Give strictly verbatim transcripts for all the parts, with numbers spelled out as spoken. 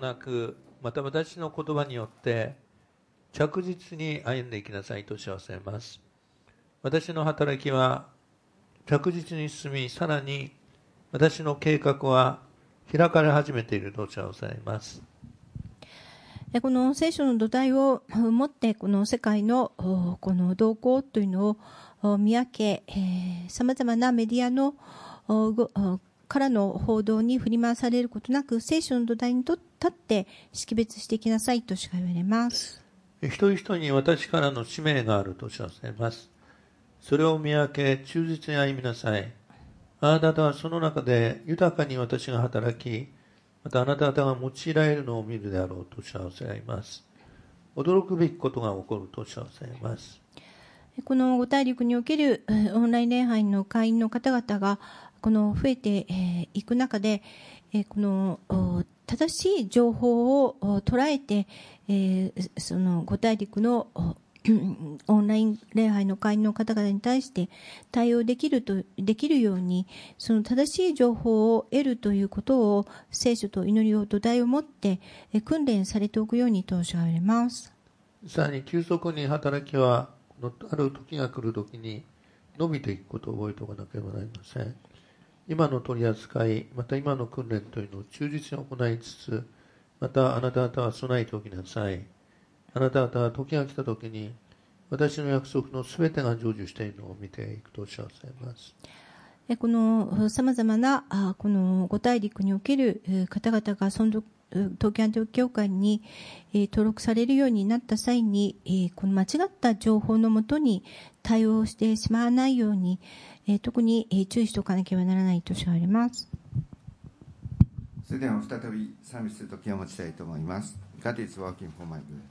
なく、また私の言葉によって着実に歩んでいきなさいと知らせます。私の働きは着実に進み、さらに私の計画は開かれ始めていると知らされます。 この聖書の土台を持ってこの世界のこの動向というのを見分け、さまざまなメディアのからの報道に振り回されることなく、聖書の土台に立って識別していきなさいとしか言われます。 一人一人に私からの使命があると知らせます。それを見分け忠実に歩みなさい。あなた方はその中で豊かに私が働き、またあなた方が用いられるのを見るであろうと知らせられます。驚くべきことが起こると知らせられます。 この五大陸におけるオンライン礼拝の会員の方々がこの増えていく中で、この正しい情報を捉えて、その五大陸のオンライン礼拝の会員の方々に対して対応できるとできるように、その正しい情報を得るということを聖書と祈りを土台を持って訓練されておくようにとおっしゃられます。 さらに急速に働きはある時が来る時に伸びていくことを覚えておかなければなりません。今の取り扱い、また今の訓練というのを忠実に行いつつ、またあなた方は備えておきなさい。あなた方は時が来たときに、私の約束のすべてが成就しているのを見ていくと知らせます。 このさまざまなこの五大陸における方々が存続東京アンティオキ教会に登録されるようになった際に、この間違った情報のもとに対応してしまわないように、特に注意しておかなければならないと知られます。 それでは再び賛美する時を持ちたいと思います。God is working for my good。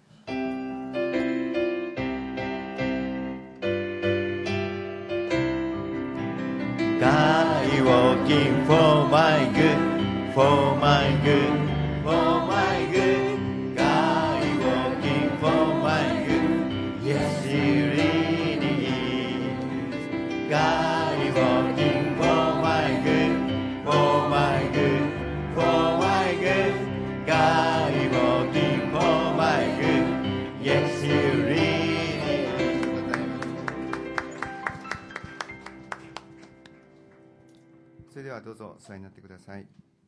God is working for my good, for my good, for my good. God is working for my good. Yes, He really is. God is working for my good, for my good, for my good. God is working for my good. Yes, He really is. それではどうぞお座りになってください。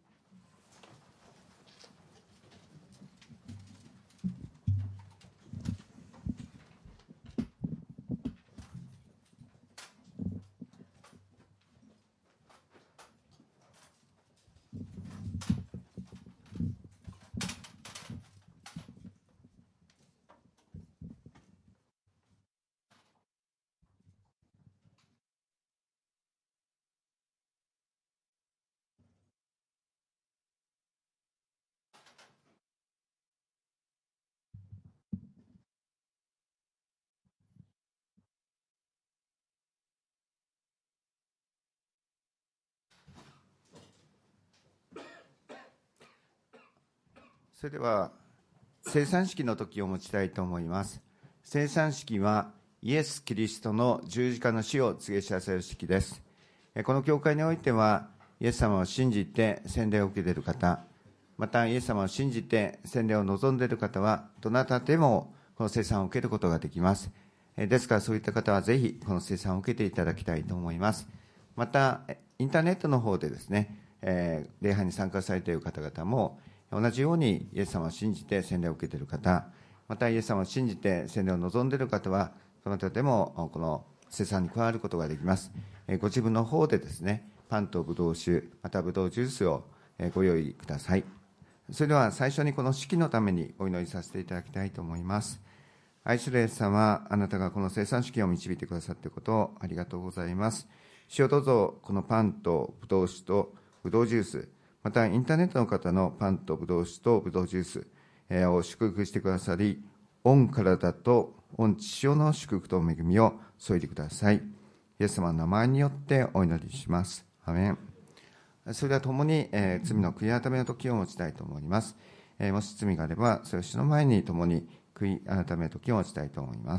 それでは聖餐式の時を持ちたいと思います。聖餐式はイエス・キリストの十字架の死を告げ知らせる式です。この教会においてはイエス様を信じて洗礼を受けている方、またイエス様を信じて洗礼を望んでいる方はどなたでもこの聖餐を受けることができます。ですからそういった方はぜひこの聖餐を受けていただきたいと思います。またインターネットの方でですね、えー、礼拝に参加されている方々も同じようにイエス様を信じて洗礼を受けている方、またイエス様を信じて洗礼を望んでいる方はその他でもこの聖餐に加わることができます。ご自分の方でですね、パンとブドウ酒、またブドウジュースをご用意ください。それでは最初にこの式のためにお祈りさせていただきたいと思います。愛するイエス様、あなたがこの聖餐式を導いてくださっていることをありがとうございます。主をどうぞこのパンとブドウ酒とブドウジュース、またインターネットの方のパンとブドウ酒とブドウジュースを祝福してくださり、御体と御血潮の祝福と恵みを添えてください。イエス様の名前によってお祈りします。アメン。それでは共に、えー、罪の悔い改めの時を持ちたいと思います。えー、もし罪があればそれを主の前に共に悔い改めの時を持ちたいと思います。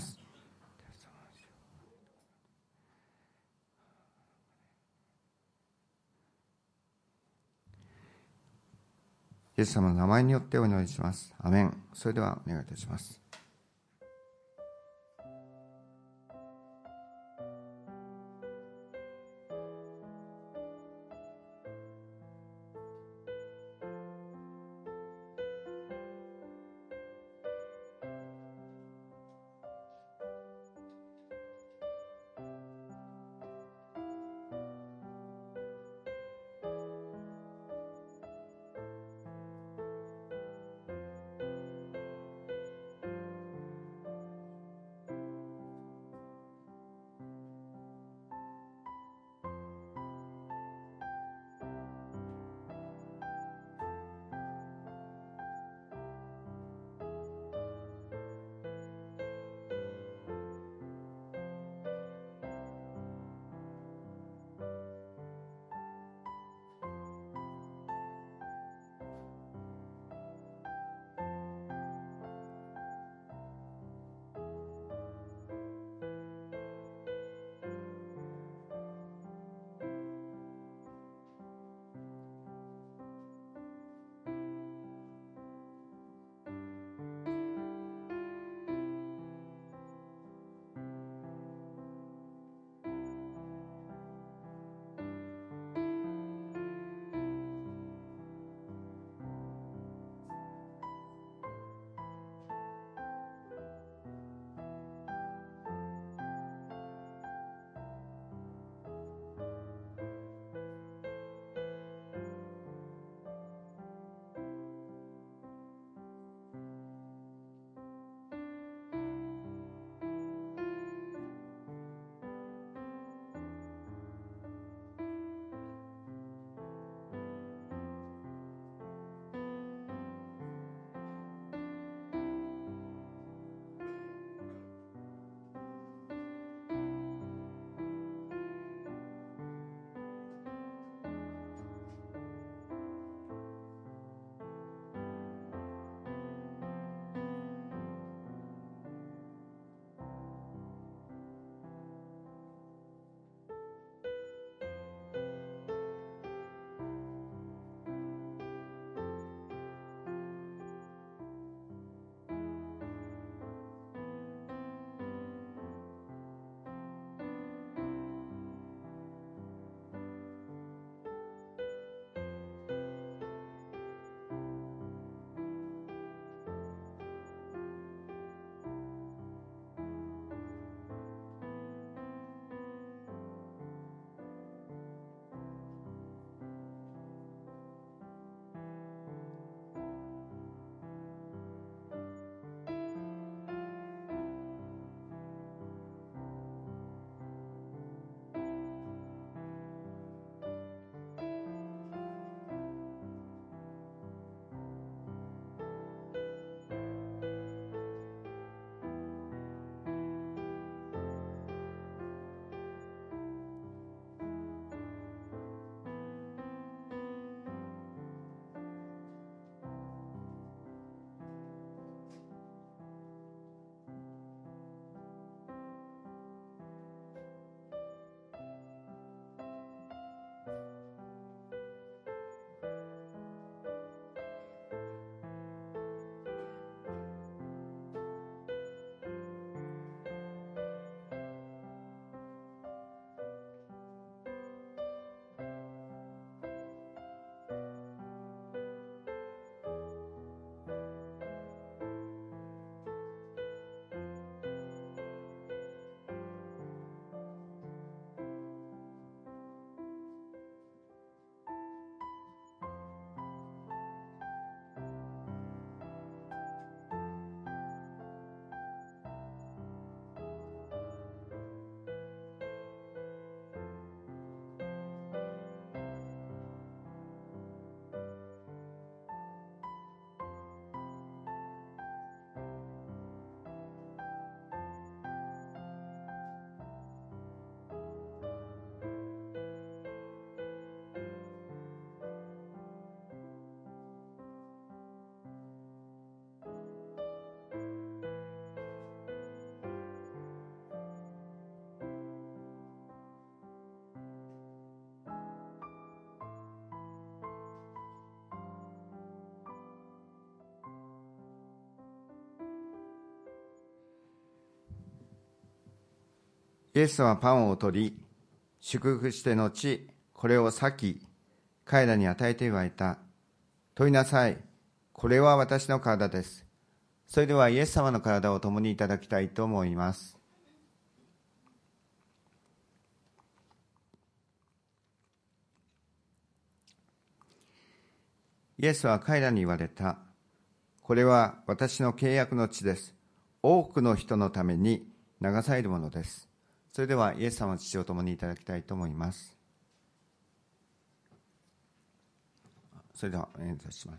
イイエス様の名前によってお祈りします。アメン。それではお願いいたします。 イエスはパンを取り、祝福して後、これを裂き、彼らに与えて言われた。取りなさい。これは私の体です。それではイエス様の体を共にいただきたいと思います。イエスは彼らに言われた。これは私の契約の血です。多くの人のために流されるものです。それではイエス様の血を共にいただきたいと思います。それでは演説します。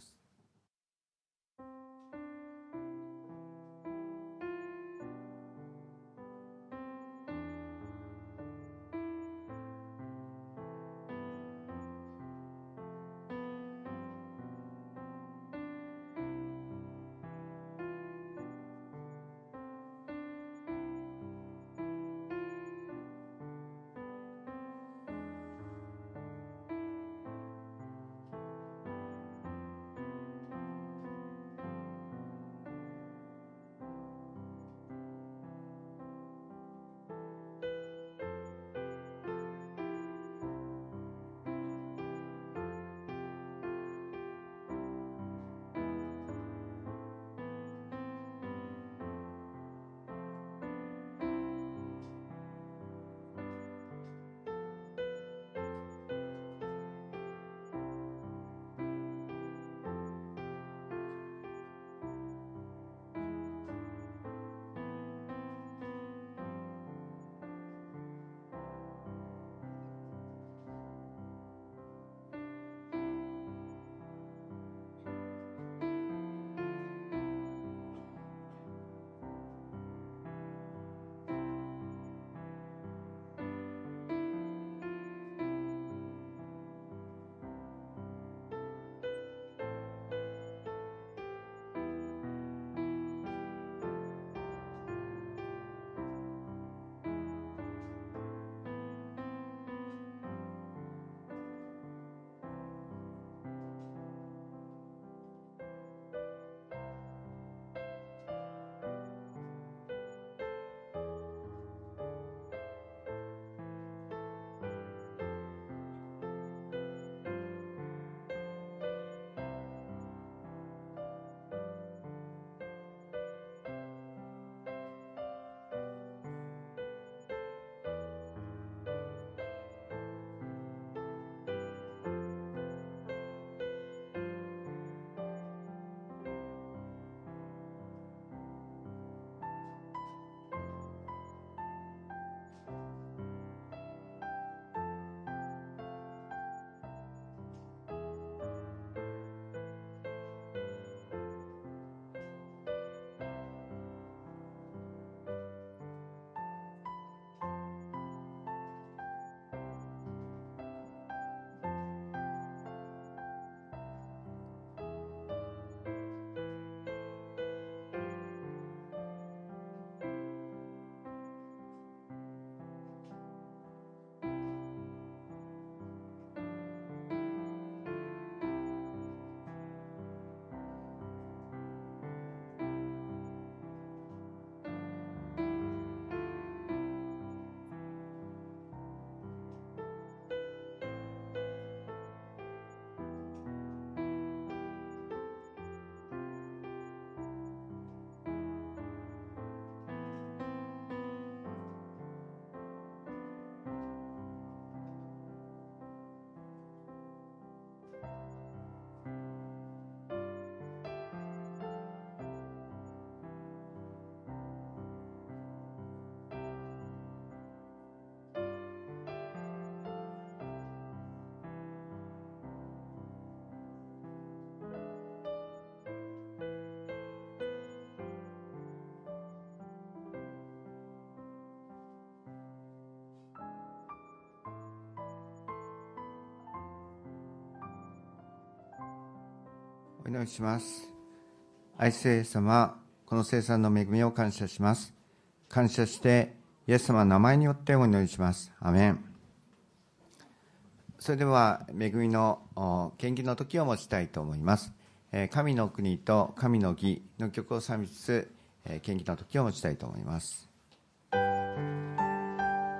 お祈りします。愛するイエス様、この聖餐の恵みを感謝します。感謝してイエス様の名前によってお祈りします。アメン。それでは恵みの献金の時を持ちたいと思います。神の国と神の義の曲を賛美しつつ献金の時を持ちたいと思います。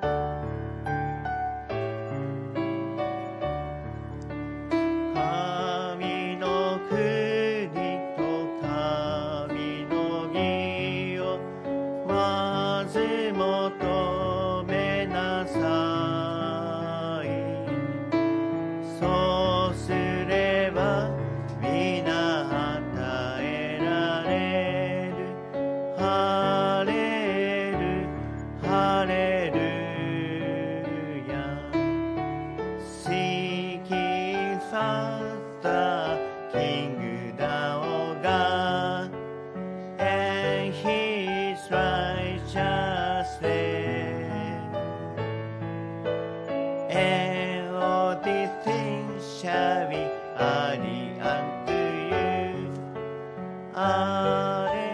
アレ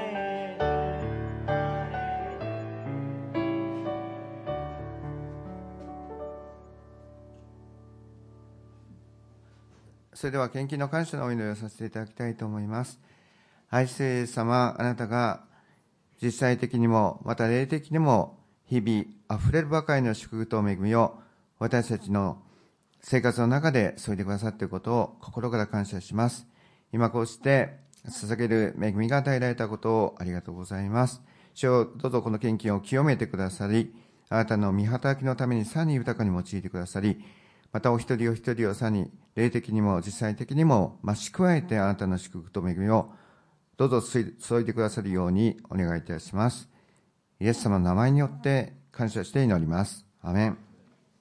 それでは献金の感謝のお祈りをさせていただきたいと思います。愛するイエス様、あなたが実際的にもまた霊的にも日々あふれるばかりの祝福と恵みを私たちの生活の中で注いでくださっていることを心から感謝します。今こうして捧げる恵みが与えられたことをありがとうございます。主よ、どうぞこの献金を清めてくださり、あなたの御働きのためにさらに豊かに用いてくださり、またお一人お一人をさらに霊的にも実際的にも増し加えてあなたの祝福と恵みをどうぞ注いでくださるようにお願いいたします。イエス様の名前によって感謝して祈ります。アーメン。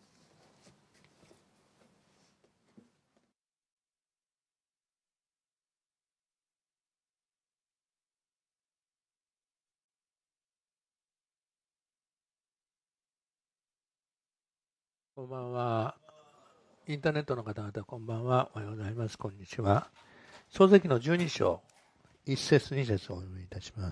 こんばんは。インターネットの方々、こんばんは。おはようございます。こんにちは。創世記のじゅうに章、いち節に節をお読みいたします。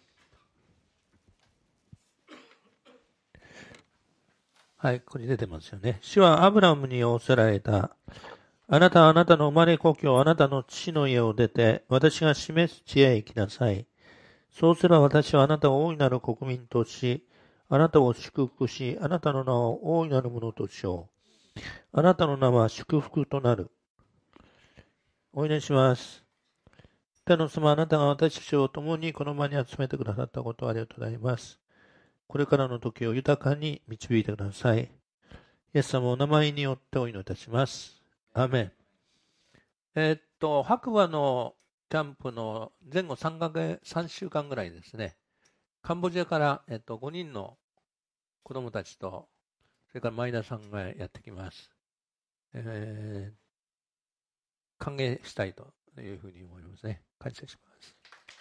はい、ここに出てますよね。主はアブラムに仰せられた。あなたはあなたの生まれ故郷、あなたの父の家を出て、私が示す地へ行きなさい。そうすれば私はあなたを大いなる国民とし、あなたを祝福し、あなたの名を大いなるものとしよう。あなたの名は祝福となる。お祈りします。天の様、あなたが私たちを共にこの場に集めてくださったことをありがとうございます。これからの時を豊かに導いてください。イエス様お名前によってお祈りいたします。アーメン。えー、っと、白馬のキャンプの前後さんかげつ、さんしゅうかんぐらいですね、カンボジアから、えー、っと、ごにんの子供たちと、それから前田さんがやってきます。えー、歓迎したいというふうに思いますね。感謝します。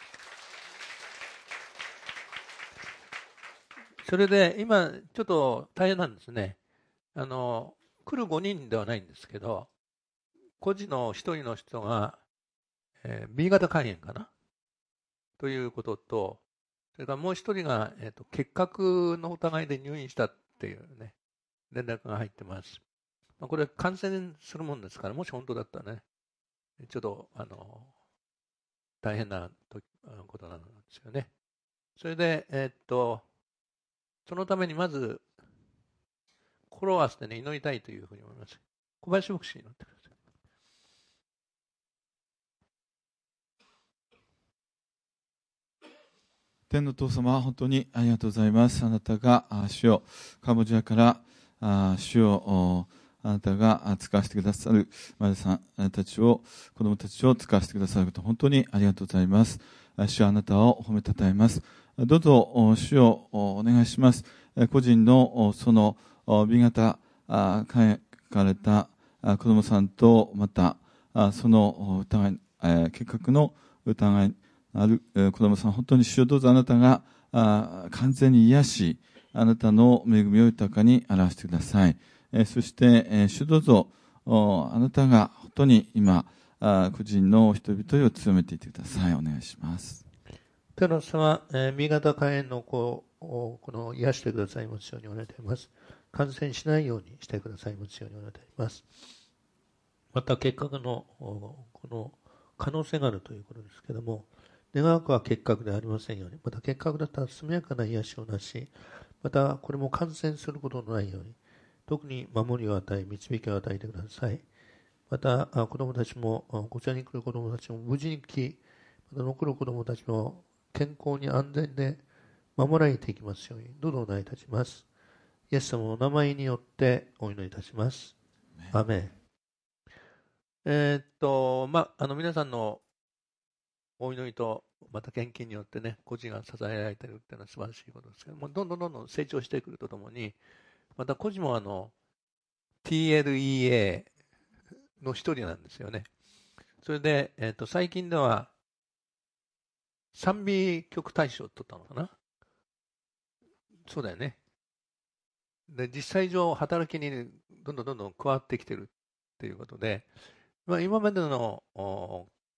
それで今ちょっと大変なんですね。あの来るごにんではないんですけど、個人のひとりの人が、えー、B 型肝炎かなということと、それからもう一人が、えーと、結核の疑いで入院したっていうね、連絡が入ってます。まあ、これ感染するもんですから、もし本当だったらね、ちょっとあの大変なことなんですよね。それで、えー、っとそのためにまず心を合わせてね、祈りたいというふうに思います。小林牧師に祈ってください。 天の父様、本当にありがとうございます。あなたが主をカンボジアから主をあなたが使わせてくださる前田さんたちを、子供たちを使わせてくださること、本当にありがとうございます。主はあなたを褒めたたえます。どうぞ主をお願いします。個人のその B 型肝炎かれた子供さんと、またその疑い、結核の疑いある子供さん、本当に主よ、どうぞあなたが完全に癒し、あなたの恵みを豊かに表してください。そして主、どうぞあなたが本当に今個人の人々を強めていてください。お願いします。 天の様、B 型肝炎の子をこの癒してくださいますようにお願いいたします。感染しないようにしてくださいますようにお願いいたします。また結核のこの可能性があるということですけれども、願わくは結核ではありませんように、また結核だったら速やかな癒しをなし、またこれも感染することのないように、特に守りを与え、導きを与えてください。また子供たちも、こちらに来る子供たちも無事に来、また残る子供たちも健康に安全で守られていきますように、どうぞお願いいたします。イエス様のお名前によってお祈りいたします。アーメン。えー、っと、まあ、あの皆さんのお祈りとまた献金によってね、個人が支えられているっていうのは素晴らしいことですけども、どんどんどんどん成長してくるとともに、また個人もあの ティーエルイーエー の一人なんですよね。それで、えー、と最近では賛美曲大賞を取ったのかな。そうだよね。で、実際上働きにどんどんどんどん加わってきてるっていうことで、まあ、今までの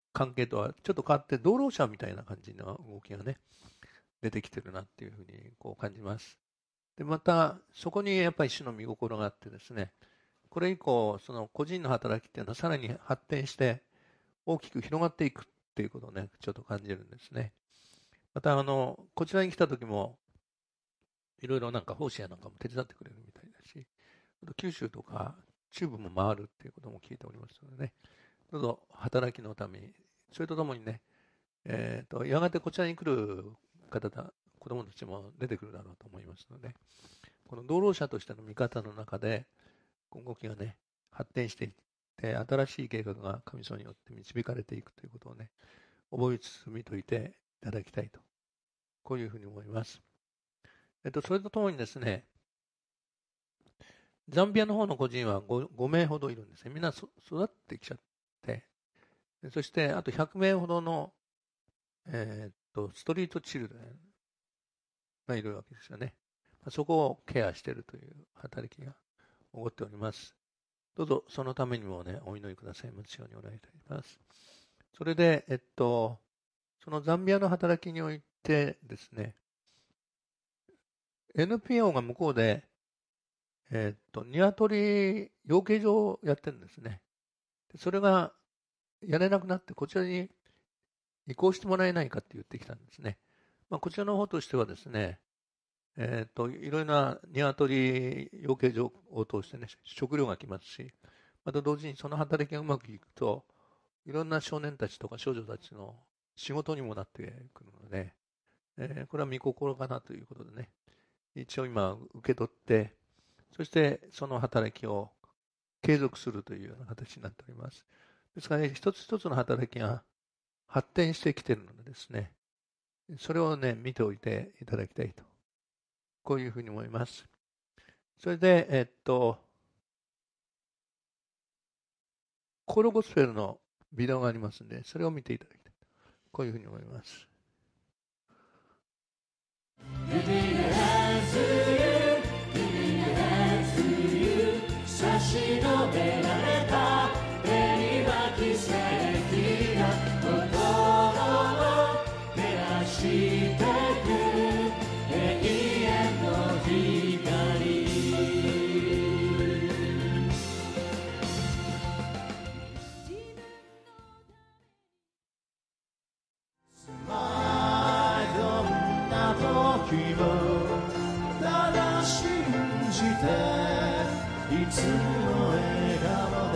関係とはちょっと変わって、道路者みたいな感じの動きがね、出てきてるなっていうふうにこう感じます。で、また、そこにやっぱり主の見心があってですね、これ以降、その個人の働きっていうのはさらに発展して、大きく広がっていくっていうことをね、ちょっと感じるんですね。また、あの、こちらに来た時も、いろいろなんか奉仕やなんかも手伝ってくれるみたいだし、九州とか中部も回るっていうことも聞いておりますのでね、どうぞ働きのために、それとともにね、えっと、やがてこちらに来る方だ、子供たちも出てくるだろうと思いますので、この道路者としての見方の中で、動きがね、発展していって、新しい計画が神様によって導かれていくということをね、覚えつつ見といていただきたいと、こういうふうに思います。えっと、それとともにですね、ザンビアの方の個人は 5, 5名ほどいるんですね。みんな育ってきちゃって、そしてあとひゃく名ほどの、えー、っとストリートチルドレンがいるわけですよね。そこをケアしているという働きが起こっております。どうぞそのためにもね、お祈りくださいますようにお願いいたします。それで、えっと、そのザンビアの働きにおいてですね、エヌピーオー が向こうで、えっと、鶏養鶏場をやってるんですね。それがやれなくなって、こちらに移行してもらえないかって言ってきたんですね。まあ、こちらの方としてはですね、えっと、いろいろな鶏養鶏場を通してね、食料が来ますし、また同時にその働きがうまくいくと、いろんな少年たちとか少女たちの仕事にもなってくるので、えー、これは見心かなということでね、一応今受け取って、そしてその働きを継続するというような形になっております。ですから、ね、一つ一つの働きが発展してきているのでですね、それをね、見ておいていただきたいと。こういうふうに思います。それで、えっと、コールゴスペルのビデオがありますので、それを見ていただきたい。こういうふうに思います。差し伸べられた手には奇跡が心を照らしてく永遠の光どんな時もただ信じていつも笑顔で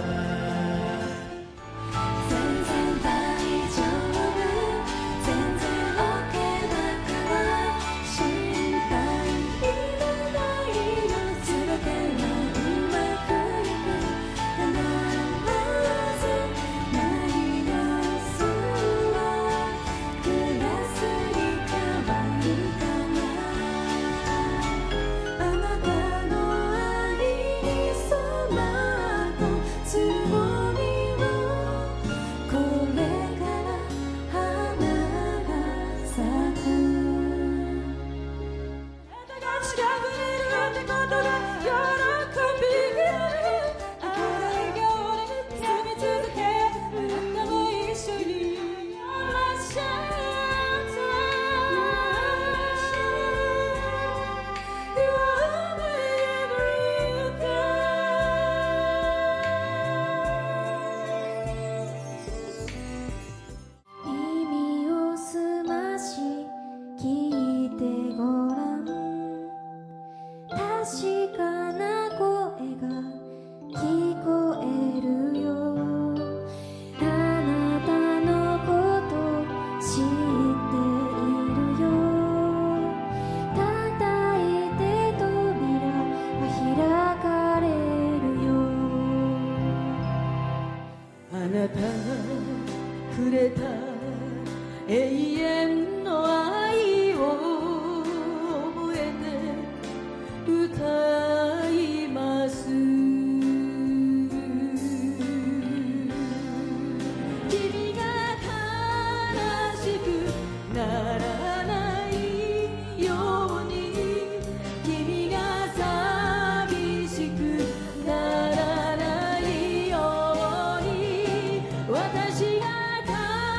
全然大丈夫全然 OK だから心配いらないの全てはうまくいく必ずマイナスはプラスに変わるからあなたの愛くれた永遠の愛を覚えて歌います君が悲しくならないように君が寂しくならないように私が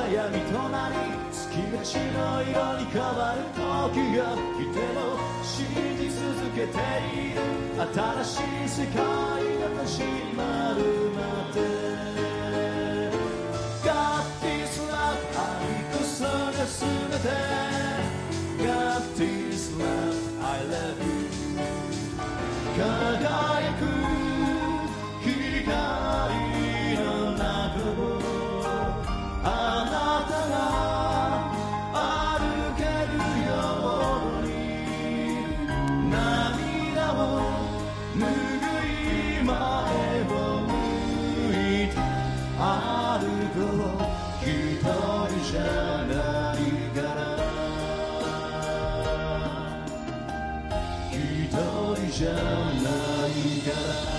闇となり月が血の色に変わる時が来ても信じ続けている新しい世界が始まるまで God is love 愛こそが全て God is love I love you 輝く光の中をあなたが歩けるように涙を拭い前を向いて歩こう一人じゃないから一人じゃないから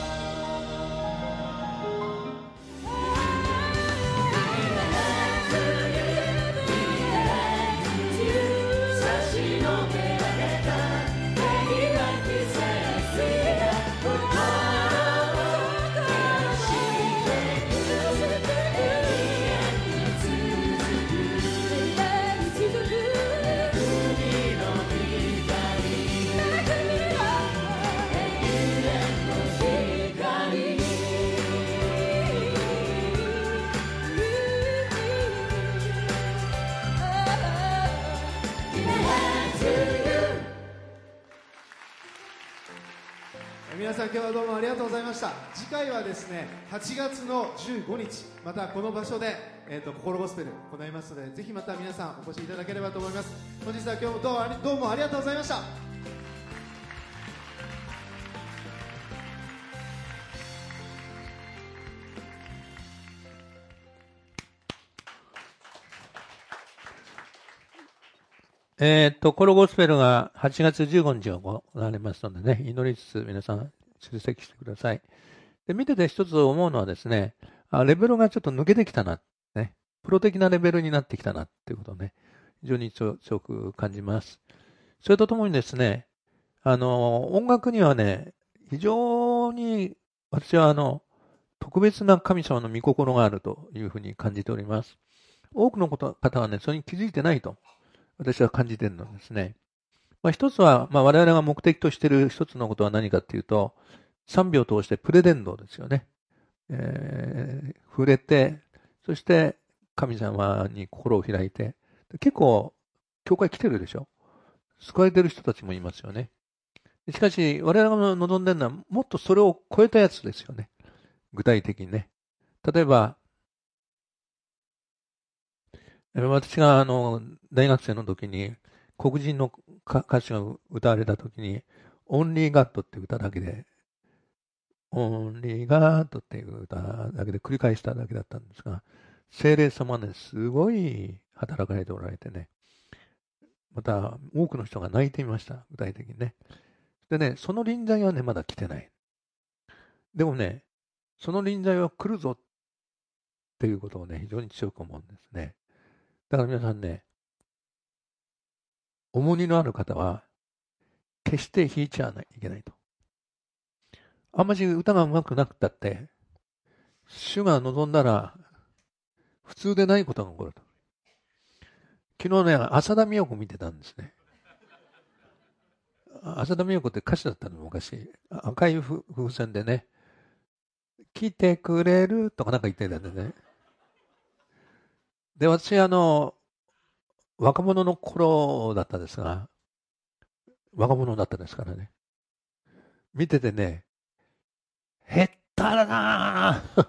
皆さん今日はどうもありがとうございました。次回はですねはちがつのじゅうごにちまたこの場所で、えー、と心ゴスペル行いますのでぜひまた皆さんお越しいただければと思います。本日は今日もどうもありどうもありがとうございました。 えっと、コロゴスペルがはちがつじゅうごにち行われますのでね、祈りつつ皆さん出席してください。で、見てて一つ思うのはですね、あレベルがちょっと抜けてきたな、ね、プロ的なレベルになってきたなっていうことをね、非常に強く感じます。それとともにですね、あの、音楽にはね、非常に私はあの、特別な神様の御心があるというふうに感じております。多くの方はね、それに気づいてないと。私は感じているのですね。まあ、一つは、まあ、我々が目的としている一つのことは何かというと、賛美を通してプレ伝道ですよね。えー、触れて、そして神様に心を開いて、結構、教会来てるでしょ。救われてる人たちもいますよね。しかし、我々が望んでるのは、もっとそれを超えたやつですよね。具体的にね。例えば、私があの大学生の時に黒人の歌手が歌われた時にオンリーガッドって歌だけでオンリーガッドっていう歌だけで繰り返しただけだったんですが、聖霊様ね、すごい働かれておられてね、また多くの人が泣いていました、具体的にね。でね、その臨在はね、まだ来てない。でもね、その臨在は来るぞっていうことをね、非常に強く思うんですね。だから皆さんね、重荷のある方は、決して弾いちゃいけないと。あんまし歌が上手くなくったって、主が望んだら、普通でないことが起こると。昨日ね、浅田美代子見てたんですね。浅田美代子って歌手だったの昔。赤い風船でね、来てくれるとかなんか言ってたんでね。で、私、あの、若者の頃だったんですが、若者だったですからね。見ててね、へったらなぁ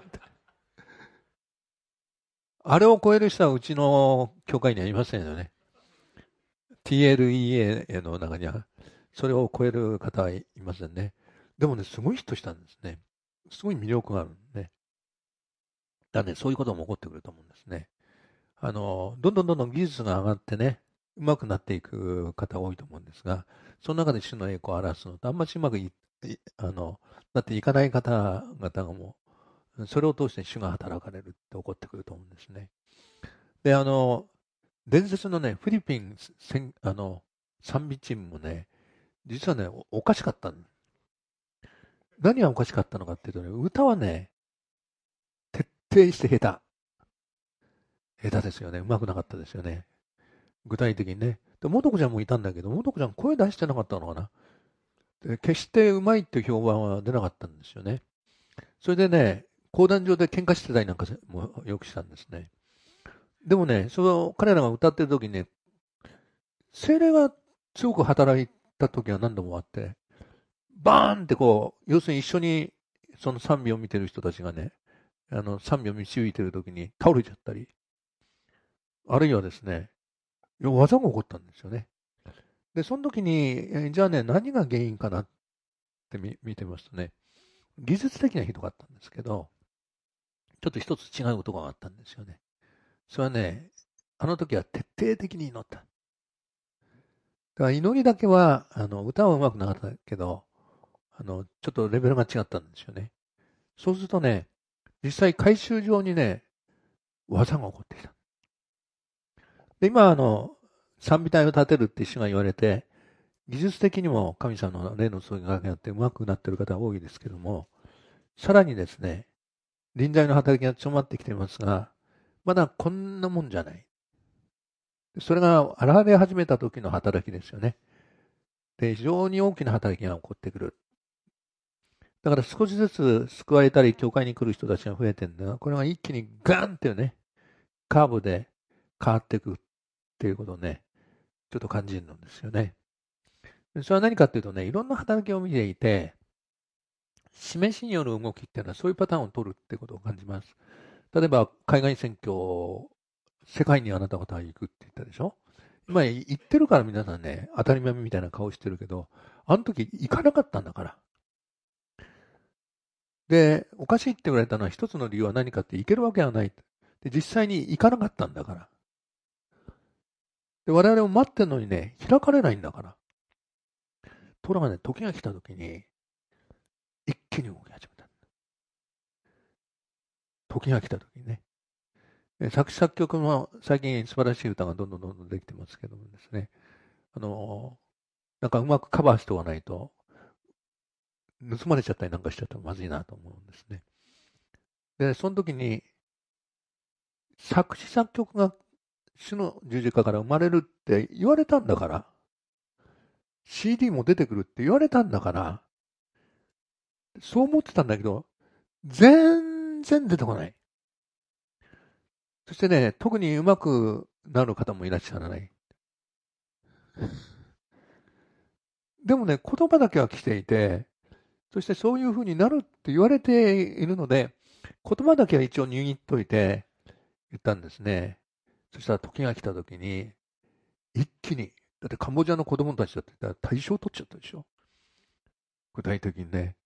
あれを超える人はうちの教会にはいませんよね。ティーエルイーエー の中には、それを超える方はいませんね。でもね、すごいヒットしたんですね。すごい魅力があるんね。だからね、そういうことも起こってくると思うんですね。あの、どんどんどんどん技術が上がってね、上手くなっていく方多いと思うんですが、その中で主の栄光を表すのと、あんまりうまくい、あの、なっていかない方々がもう、それを通して主が働かれるって起こってくると思うんですね。で、あの、伝説のね、フィリピン、あの、賛美チームもね、実はね、おかしかったの。何がおかしかったのかっていうとね、歌はね、徹底して下手。 下手ですよね。うまくなかったですよね。具体的にね。で、もとこちゃんもいたんだけど、もとこちゃん声出してなかったのかな。で、決してうまいっていう評判は出なかったんですよね。それでね、講談上で喧嘩してたりなんかもよくしたんですね。でもね、その彼らが歌ってる時にね、精霊が強く働いた時は何度もあって、バーンってこう、要するに一緒にその賛美を見てる人たちがね、あの賛美を導いてる時に倒れちゃったり、あるいはですね、技が起こったんですよね。で、その時に、じゃあね、何が原因かなって見見てますとね、技術的な人があったんですけど、ちょっと一つ違うことがあったんですよね。それはね、あの時は徹底的に祈った。だから祈りだけは、あの、歌は上手くなかったけど、あの、ちょっとレベルが違ったんですよね。そうするとね、実際回収上にね、技が起こってきた。で、今、あの、賛美隊を立てるって主が言われて、技術的にも神様の霊の注ぎがあって上手くなっている方は多いですけども、さらにですね、臨在の働きが強まってきていますが、まだこんなもんじゃない。それが現れ始めた時の働きですよね。で、非常に大きな働きが起こってくる。だから少しずつ救われたり、教会に来る人たちが増えてるんだが、これが一気にガンってね、カーブで変わっていくっていうことをね、ちょっと感じるんですよね。それは何かっていうとね、いろんな働きを見ていて、示しによる動きっていうのはそういうパターンを取るってことを感じます。例えば、海外選挙、世界にあなた方は行くって言ったでしょ。今言ってるから皆さんね、当たり前みたいな顔してるけど、あの時行かなかったんだから。で、おかしいって言われたのは一つの理由は何かって行けるわけはない。で、実際に行かなかったんだから。で、我々も待ってるのにね、開かれないんだから。ところがね、時が来た時に、一気に動き始めた。時が来た時にね。作詞作曲も最近素晴らしい歌がどんどんどんどんできてますけどもですね。あの、なんかうまくカバーしておかないと、盗まれちゃったりなんかしちゃったらまずいなと思うんですね。で、その時に、作詞作曲が主の十字架から生まれるって言われたんだから、シーディー も出てくるって言われたんだから、そう思ってたんだけど、全然出てこない。そしてね、特にうまくなる方もいらっしゃらない。でもね、言葉だけは来ていて、そしてそういう風になるって言われているので、言葉だけは一応握っといて言ったんですね。そしたら時が来た時に、一気に、だってカンボジアの子供たちだって大賞取っちゃったでしょ。具体的にね。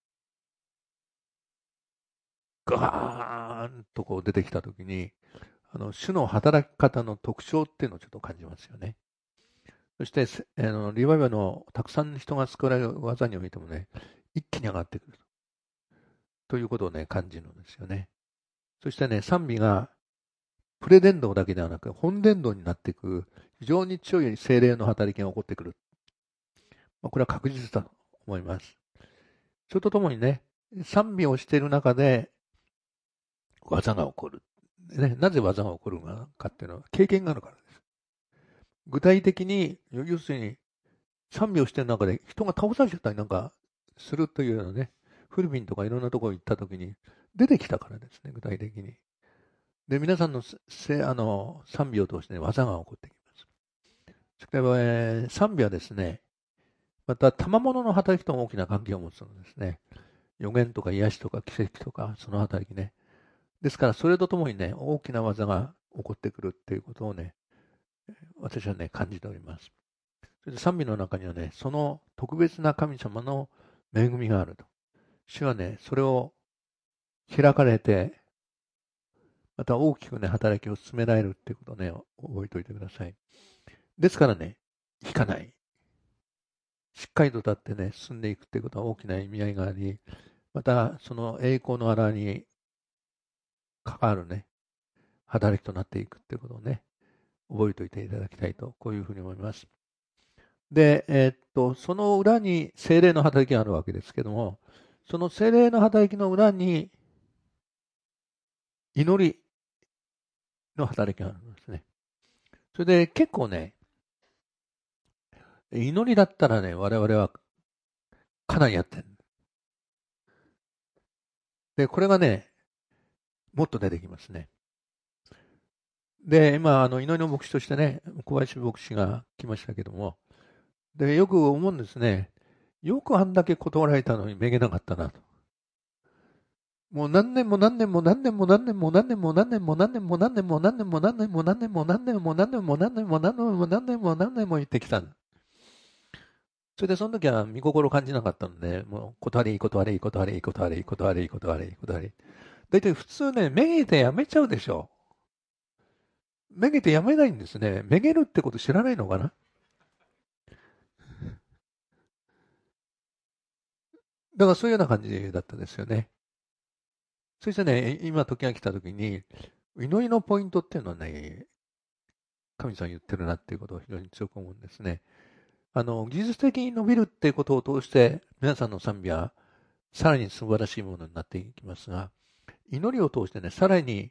ガーンとこう出てきた時に、あの、主の働き方の特徴っていうのをちょっと感じますよね。そして、あのリバイバルのたくさんの人が救われる技においてもね、一気に上がってくるということをね、感じるんですよね。そしてね、賛美がプレ伝道だけではなく本伝道になっていく非常に強い聖霊の働きが起こってくる。まあ、これは確実だと思います。それとともにね、賛美をしている中で技が起こる。ね、なぜ技が起こるかっていうのは経験があるからです。具体的に、要するに賛美をしている中で人が倒されちゃったりなんかするというようなね、フィリピンとかいろんなところに行った時に出てきたからですね、具体的に。で、皆さんのせあの賛美を通して、ね、技が起こってきます。それから、えー、賛美はですね、また賜物の働きとも大きな関係を持つのですね。予言とか癒しとか奇跡とかその働きね。ですからそれとともにね、大きな技が起こってくるっていうことをね、私はね、感じております。それで賛美の中にはね、その特別な神様の恵みがあると。主はね、それを開かれて、また大きくね、働きを進められるっていうことをね、覚えておいてください。ですからね、引かない。しっかりと立ってね、進んでいくっていうことは大きな意味合いがあり、またその栄光の荒に関わるね、働きとなっていくっていうことをね、覚えておいていただきたいと、こういうふうに思います。で、えー、っと、その裏に聖霊の働きがあるわけですけども、その聖霊の働きの裏に、祈り、 の働きがあるんですね。それで結構ね、祈りだったらね、我々はかなりやってる。で、これがね、もっと出てきますね。で、今、あの、祈りの牧師としてね、小林牧師が来ましたけども、で、よく思うんですね。よくあんだけ断られたのにめげなかったなと。もう何年も何年も何年も何年も何年も何年も何年も何年も何年も何年も何年も何年も何年も何年も何年も何年も何年も言ってきた。それでその時は見心を感じなかったので、もう断り、断り、断り、断り、断り、断り、断り。だいたい普通ね、めげてやめちゃうでしょ。めげてやめないんですね。めげるってこと知らないのかな。だからそういうような感じだったですよね。そしてね、今時が来た時に、祈りのポイントっていうのはね、神様言ってるなっていうことを非常に強く思うんですね。あの、技術的に伸びるっていうことを通して、皆さんの賛美はさらに素晴らしいものになっていきますが、祈りを通してね、さらに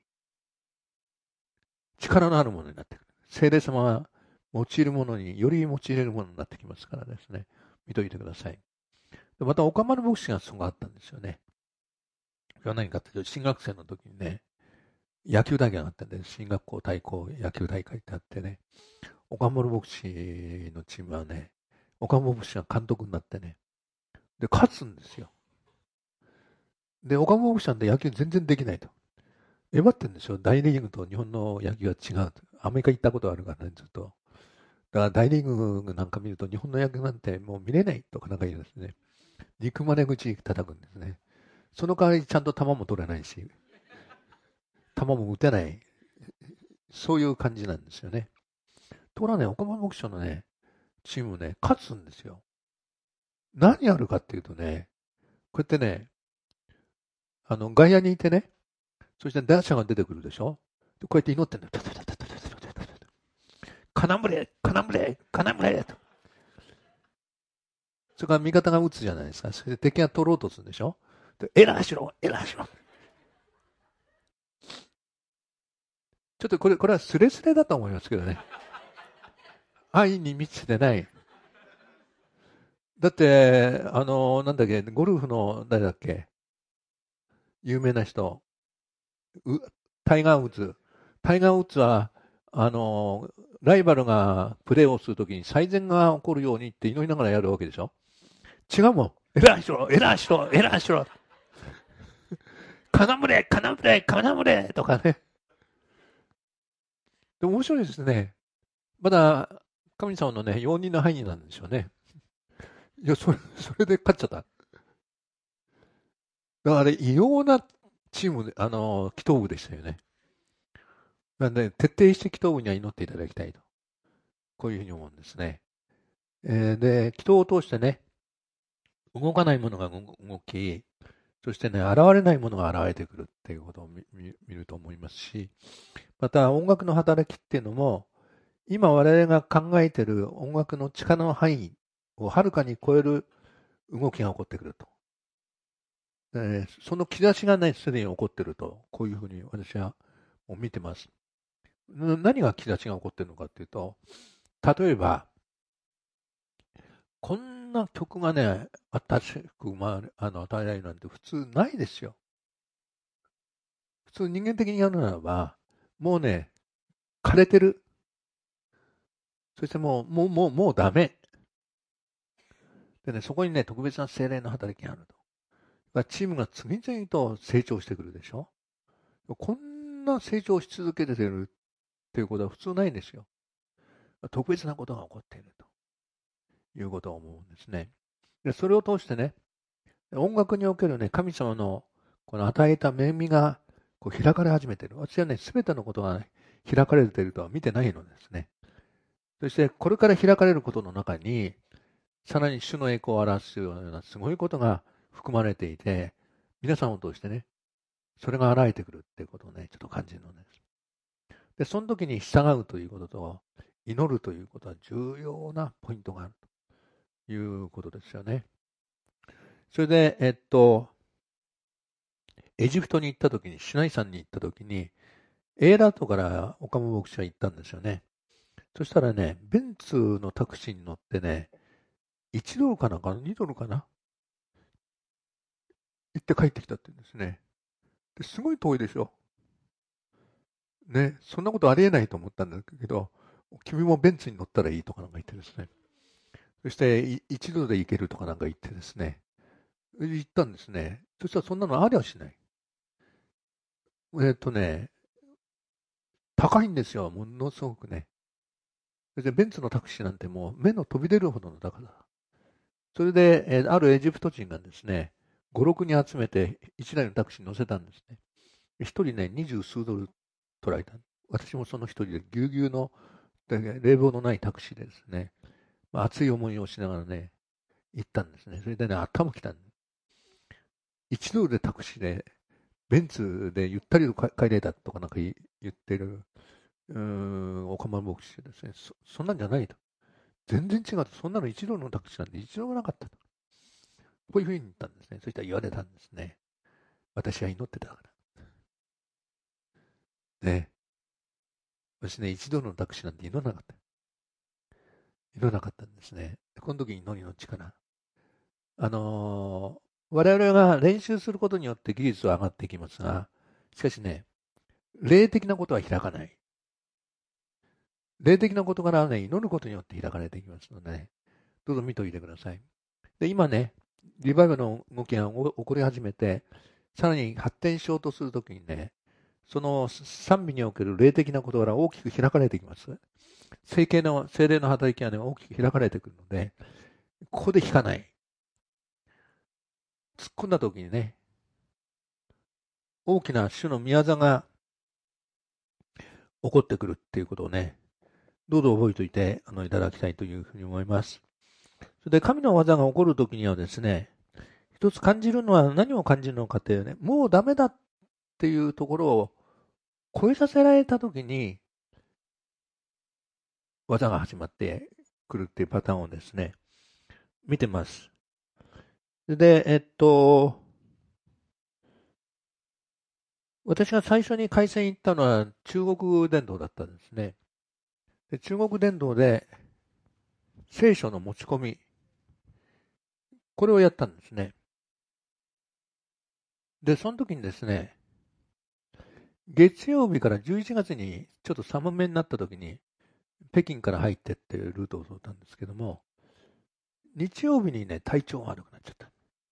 力のあるものになってくる。聖霊様は用いるものにより用いれるものになってきますからですね、見といてください。でまた、岡丸牧師がすごいあったんですよね。それは何かっていうと、新学生の時にね、野球大会があったんで、進学校対抗野球大会ってあってね、岡本牧師のチームはね、岡本牧師が監督になってね、で、勝つんですよ。で、岡本牧師なんて野球全然できないと。えばってんですよ。大リーグと日本の野球は違うと。アメリカ行ったことあるからね、ずっと。だから大リーグなんか見ると日本の野球なんてもう見れないとかなんか言うんですね。憎まれ口叩くんですね。その代わりちゃんと球も取れないし、球も打てない。そういう感じなんですよね。ところがね、岡本牧師のね、チームね、勝つんですよ。何やるかっていうとね、こうやってね、あの、外野にいてね、そして打者が出てくるでしょ。でこうやって祈ってんだよ。カナムレ、カナムレ、カナムレと。それから味方が打つじゃないですか。それで敵が取ろうとするんでしょ。でエラーしろ、エラーしろ。ちょっとこれ、これはスレスレだと思いますけどね。愛に満ちてない。だって、あの、なんだっけ、ゴルフの、誰だっけ、有名な人、タイガー・ウッズ。タイガー・ウッズは、あの、ライバルがプレーをするときに最善が起こるようにって祈りながらやるわけでしょ。違うもん。エラーしろ、エラーしろ、エラーしろ。カナムレ、カナムレ、カナムレとかね。でも面白いですね。まだ、神様のね、容認の範囲なんでしょうね。いや、それ、それで勝っちゃった。だからあれ、異様なチームで、あの、祈祷部でしたよね。なんで、徹底して祈祷部には祈っていただきたいと。こういうふうに思うんですね。えー、で、祈祷を通してね、動かないものが動き、そしてね、現れないものが現れてくるっていうことを 見, 見ると思いますし、また音楽の働きっていうのも、今我々が考えている音楽の力の範囲をはるかに超える動きが起こってくると。えー、その兆しがね、すでに起こっていると、こういうふうに私はもう見てます。何が兆しが起こっているのかっていうと、例えば、こんな曲がね、新しく、まあ、あの与えられるなんて普通ないですよ。普通人間的にやるならば、もうね、枯れてる。そしてもう、もう、もう、もうダメ。でね、そこにね、特別な精霊の働きがあると。チームが次々と成長してくるでしょ。こんな成長し続けてるっていうことは普通ないんですよ。特別なことが起こっているということを思うんですね。で、それを通してね、音楽におけるね、神様のこの与えた恵みがこう開かれ始めている。私はね、すべてのことが、ね、開かれているとは見てないのですね。そして、これから開かれることの中に、さらに主の栄光を表すようなすごいことが含まれていて、皆さんを通してね、それが現れてくるっていうことをね、ちょっと感じるのです。で、その時に従うということと、祈るということは重要なポイントがあるということですよね。それで、えっと、エジプトに行った時に、シナイ山に行った時に、 A ラートから岡本牧師は行ったんですよね。そしたらね、ベンツのタクシーに乗ってね、いちドルかなんか、にドルかな行って帰ってきたって言うんですね。ですごい遠いでしょ。ね、そんなことありえないと思ったんだけど、君もベンツに乗ったらいいとかなんか言ってですね。そしていちドルで行けるとかなんか言ってですね。行ったんですね。そしたらそんなのありゃしない。えっとね、高いんですよ、ものすごくね。でベンツのタクシーなんてもう目の飛び出るほどの高さ。それで、えーあるエジプト人がですね、ご、ろくにん集めていちだいのタクシーに乗せたんですね。一人ね、二十数ドル取られた。私もその一人でぎゅうぎゅうの冷房のないタクシーでですね、まあ、熱い思いをしながらね、行ったんですね。それでね、頭きたんです。いちドルでタクシーで、ベンツでゆったりと帰れたとかなんか言ってる、うーん、岡間牧師ですねそ。そんなんじゃないと。全然違うと。そんなのいちドルのタクシーなんて一度もなかったと。こういうふうに言ったんですね。そしたら言われたんですね。私は祈ってたから。ね。私ね、いちドルのタクシーなんて祈らなかった。祈らなかったんですね。この時に祈りの力。あのー我々が練習することによって技術は上がっていきますが、しかしね、霊的なことは開かない。霊的なことからはね、祈ることによって開かれていきますので、ね、どうぞ見ておいてください。で、今ね、リバイバルの動きが起こり始めて、さらに発展しようとするときにね、その賛美における霊的な事柄は大きく開かれていきます。聖経の、聖霊の働きはね、大きく開かれてくるので、ここで引かない。突っ込んだときにね、大きな主の御業が起こってくるっていうことをね、どうぞ覚えておいてあのいただきたいというふうに思います。それで神の技が起こるときにはですね、一つ感じるのは何を感じるのかというね、もうダメだっていうところを超えさせられたときに、技が始まってくるっていうパターンをですね、見てます。で、えっと、私が最初に開戦行ったのは中国伝道だったんですね。で中国伝道で聖書の持ち込み、これをやったんですね。で、その時にですね、月曜日からじゅういちがつにちょっと寒めになった時に、北京から入ってっていうルートを取ったんですけども、日曜日にね、体調が悪くなっちゃった。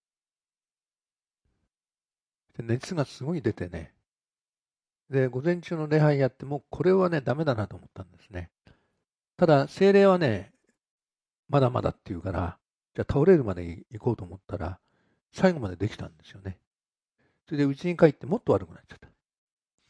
で熱がすごい出てね、で、午前中の礼拝やっても、これはね、ダメだなと思ったんですね。ただ、精霊はね、まだまだっていうから、じゃあ倒れるまで行こうと思ったら、最後までできたんですよね。それで家に帰ってもっと悪くなっちゃった。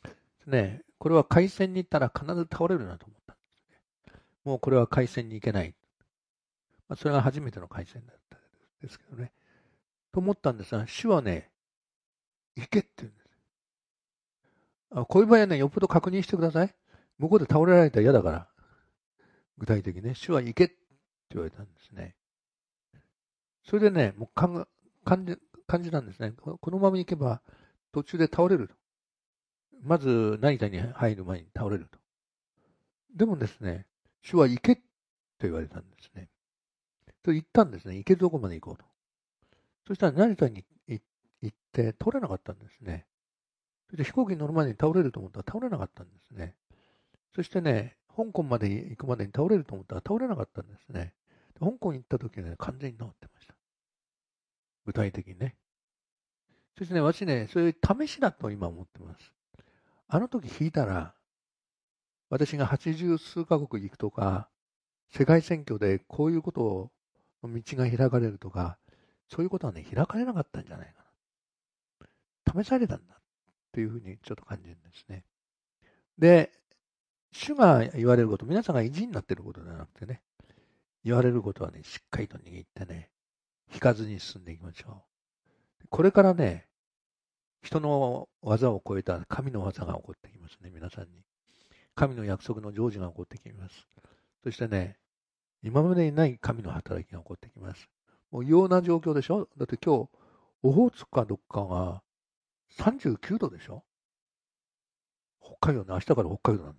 ね、これは海戦に行ったら必ず倒れるなと思ったんですね。もうこれは海戦に行けない。まあ、それが初めての海戦だったんですけどね。と思ったんですが、主はね、行けって言うんです。あこういう場合はね、よっぽど確認してください。向こうで倒れられたら嫌だから。具体的にね、主は行けって言われたんですね。それでね、もう感じ、感じなんですね。このまま行けば途中で倒れると。まず成田に入る前に倒れると。でもですね、主は行けって言われたんですね。と言ったんですね。行けるとこまで行こうと。そしたら成田に行って倒れなかったんですね。そして飛行機に乗る前に倒れると思ったら倒れなかったんですね。そしてね、香港まで行くまでに倒れると思ったら倒れなかったんですね。香港に行った時はね、完全に治ってました。具体的にね。そしてね、私ね、そういう試しだと今思ってます。あの時引いたら、私が八十数カ国行くとか、世界選挙でこういうことを、道が開かれるとか、そういうことはね、開かれなかったんじゃないかな。試されたんだっていうふうにちょっと感じるんですね。で、主が言われること、皆さんが意地になっていることではなくてね、言われることはね、しっかりと握ってね、引かずに進んでいきましょう。これからね、人の技を超えた神の技が起こってきますね、皆さんに。神の約束の成就が起こってきます。そしてね、今までにない神の働きが起こってきます。もう異様な状況でしょ。だって今日、オホーツクかどっかがさんじゅうきゅうどでしょ。 北海道ね、明日から北海道なんです。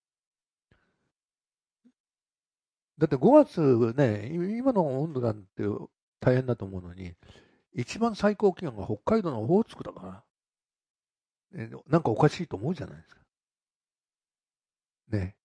だってごがつね、今の温度なんて大変だと思うのに、一番最高気温が北海道のオホーツクだから、ね、なんかおかしいと思うじゃないですか。ね。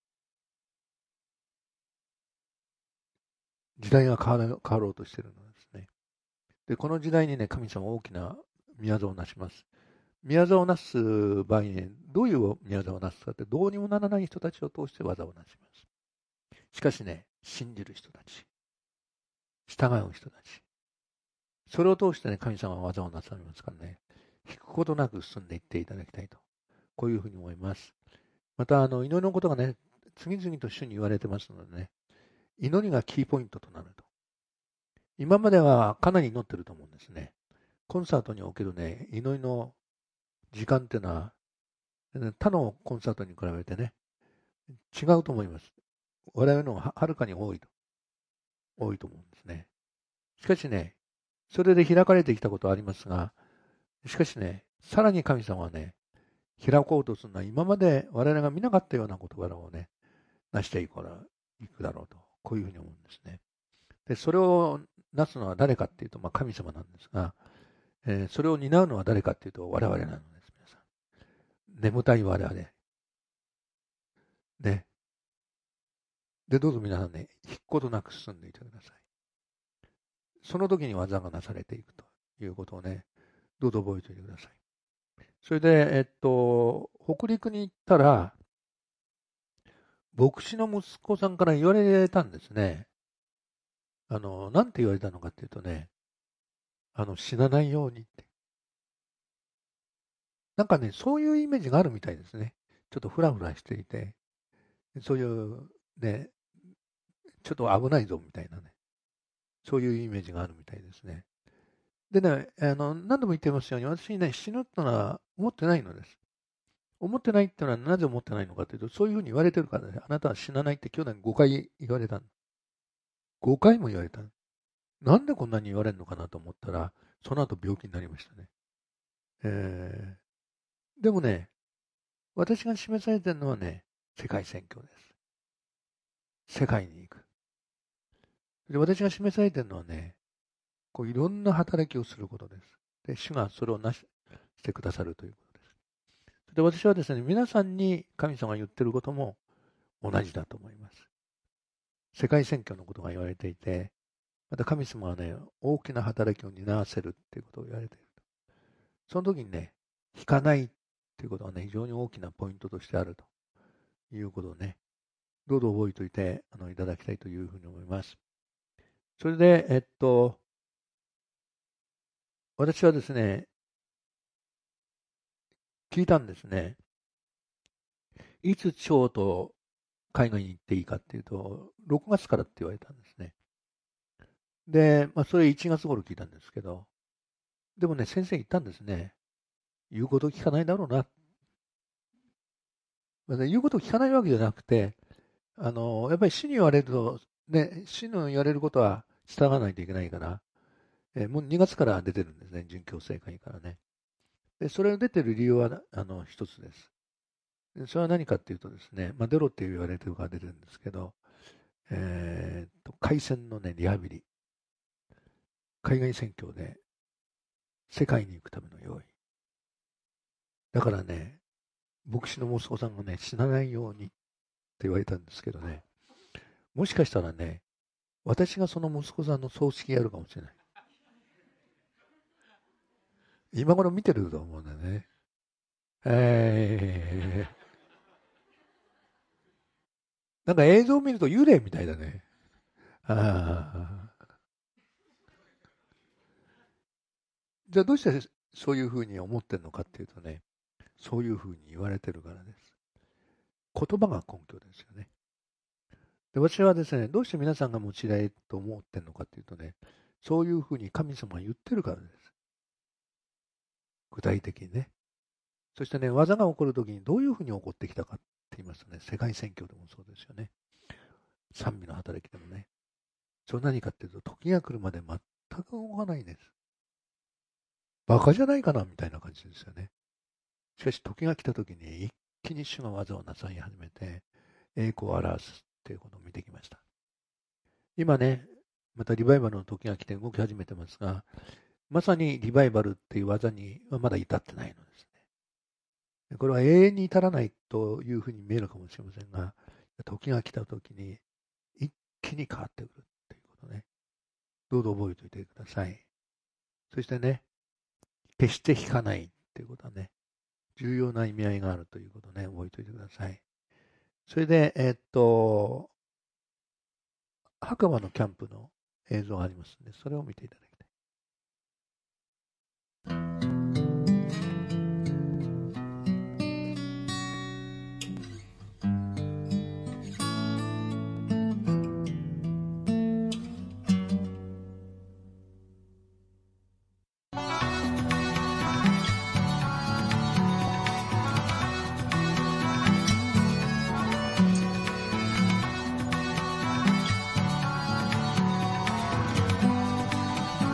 時代が変わ変わろうとしているのですね。で、この時代にね、神様は大きな宮沢をなします。宮沢をなす場合に、ね、どういう宮沢をなすかって、どうにもならない人たちを通して技をなします。しかしね、信じる人たち、従う人たち、それを通してね、神様は技をなされますからね、引くことなく進んでいっていただきたいと、こういうふうに思います。また、あの、祈りのことがね、次々と主に言われてますのでね、祈りがキーポイントとなると。今まではかなり祈ってると思うんですね。コンサートにおけるね、祈りの時間っていうのは、他のコンサートに比べてね、違うと思います。我々のははるかに多いと、多いと思うんですね。しかしね、それで開かれてきたことはありますが、しかしね、さらに神様はね、開こうとするのは今まで我々が見なかったような事柄をね、なしていくだろうと、こういうふうに思うんですね。で、それをなすのは誰かっていうと、まあ、神様なんですが、えー、それを担うのは誰かっていうと我々なのです、皆さん。眠たい我々。ね。で、どうぞ皆さんね、引くことなく進んでいてください。その時に技がなされていくということをね、どうぞ覚えておいてください。それで、えっと、北陸に行ったら、牧師の息子さんから言われたんですね。あの、なんて言われたのかっていうとね、あの、死なないようにって。なんかね、そういうイメージがあるみたいですね。ちょっとフラフラしていて、そういうね、ちょっと危ないぞみたいなね、そういうイメージがあるみたいですね。でね、あの、何度も言ってますように、私ね、死ぬってのは思ってないのです。思ってないってのはなぜ思ってないのかというと、そういうふうに言われてるからね、あなたは死なないって去年ごかい言われた。ごかいも言われた。なんでこんなに言われるのかなと思ったら、その後病気になりましたね。えー、でもね、私が示されてるのはね、世界宣教です。世界に行く。で、私が示されてるのはね、こういろんな働きをすることです。で、主がそれをなししてくださるということです。で、私はですね、皆さんに神様が言ってることも同じだと思います。世界宣教のことが言われていて、また神様はね、大きな働きを担わせるっていうことを言われている。その時にね、引かないっていうことはね、非常に大きなポイントとしてあるということをね、どうぞ覚えておいてあのいただきたいというふうに思います。それで、えっと、私はですね、聞いたんですね。いつ地方と海外に行っていいかっていうと、ろくがつからって言われたんですね。で、まあ、それいちがつ頃聞いたんですけど、でもね、先生言ったんですね。言うこと聞かないだろうな。まあね、言うこと聞かないわけじゃなくて、あの、やっぱり死に言われると、ね、死の言われることは従わないといけないから、えーもうにがつから出てるんですね、準強制会からね。で、それが出てる理由は、あの、一つです。でそれは何かっていうとですね、まあ、出ろって言われてるから出てるんですけど、えーっと、海戦のね、リハビリ。海外宣教で世界に行くための用意。だからね、牧師の息子さんがね、死なないようにって言われたんですけどね、もしかしたらね、私がその息子さんの葬式やるかもしれない。今頃見てると思うんだよね。えー、なんか映像を見ると幽霊みたいだね。あじゃあどうしてそういうふうに思ってるのかっていうとね、そういうふうに言われてるからです。言葉が根拠ですよね。で私はですね、どうして皆さんが用いられると思ってるのかっていうとね、そういうふうに神様が言ってるからです。具体的にね。そしてね、技が起こるときにどういうふうに起こってきたかって言いますとね、世界宣教でもそうですよね。賛美の働きでもね。それ何かっていうと、時が来るまで全く動かないんです。バカじゃないかなみたいな感じですよね。しかし時が来たときに一気に主の技をなさい始めて、栄光を表すっていうことを見てきました。今ね、またリバイバルの時が来て動き始めてますが、まさにリバイバルっていう技にはまだ至ってないのですね。これは永遠に至らないというふうに見えるかもしれませんが、時が来た時に一気に変わってくるっていうことね。どうぞ覚えておいてください。そしてね、決して引かないっていうことはね、重要な意味合いがあるということをね、覚えておいてください。それで、えー、っと、白馬のキャンプの映像がありますので、それを見ていただきたい。 「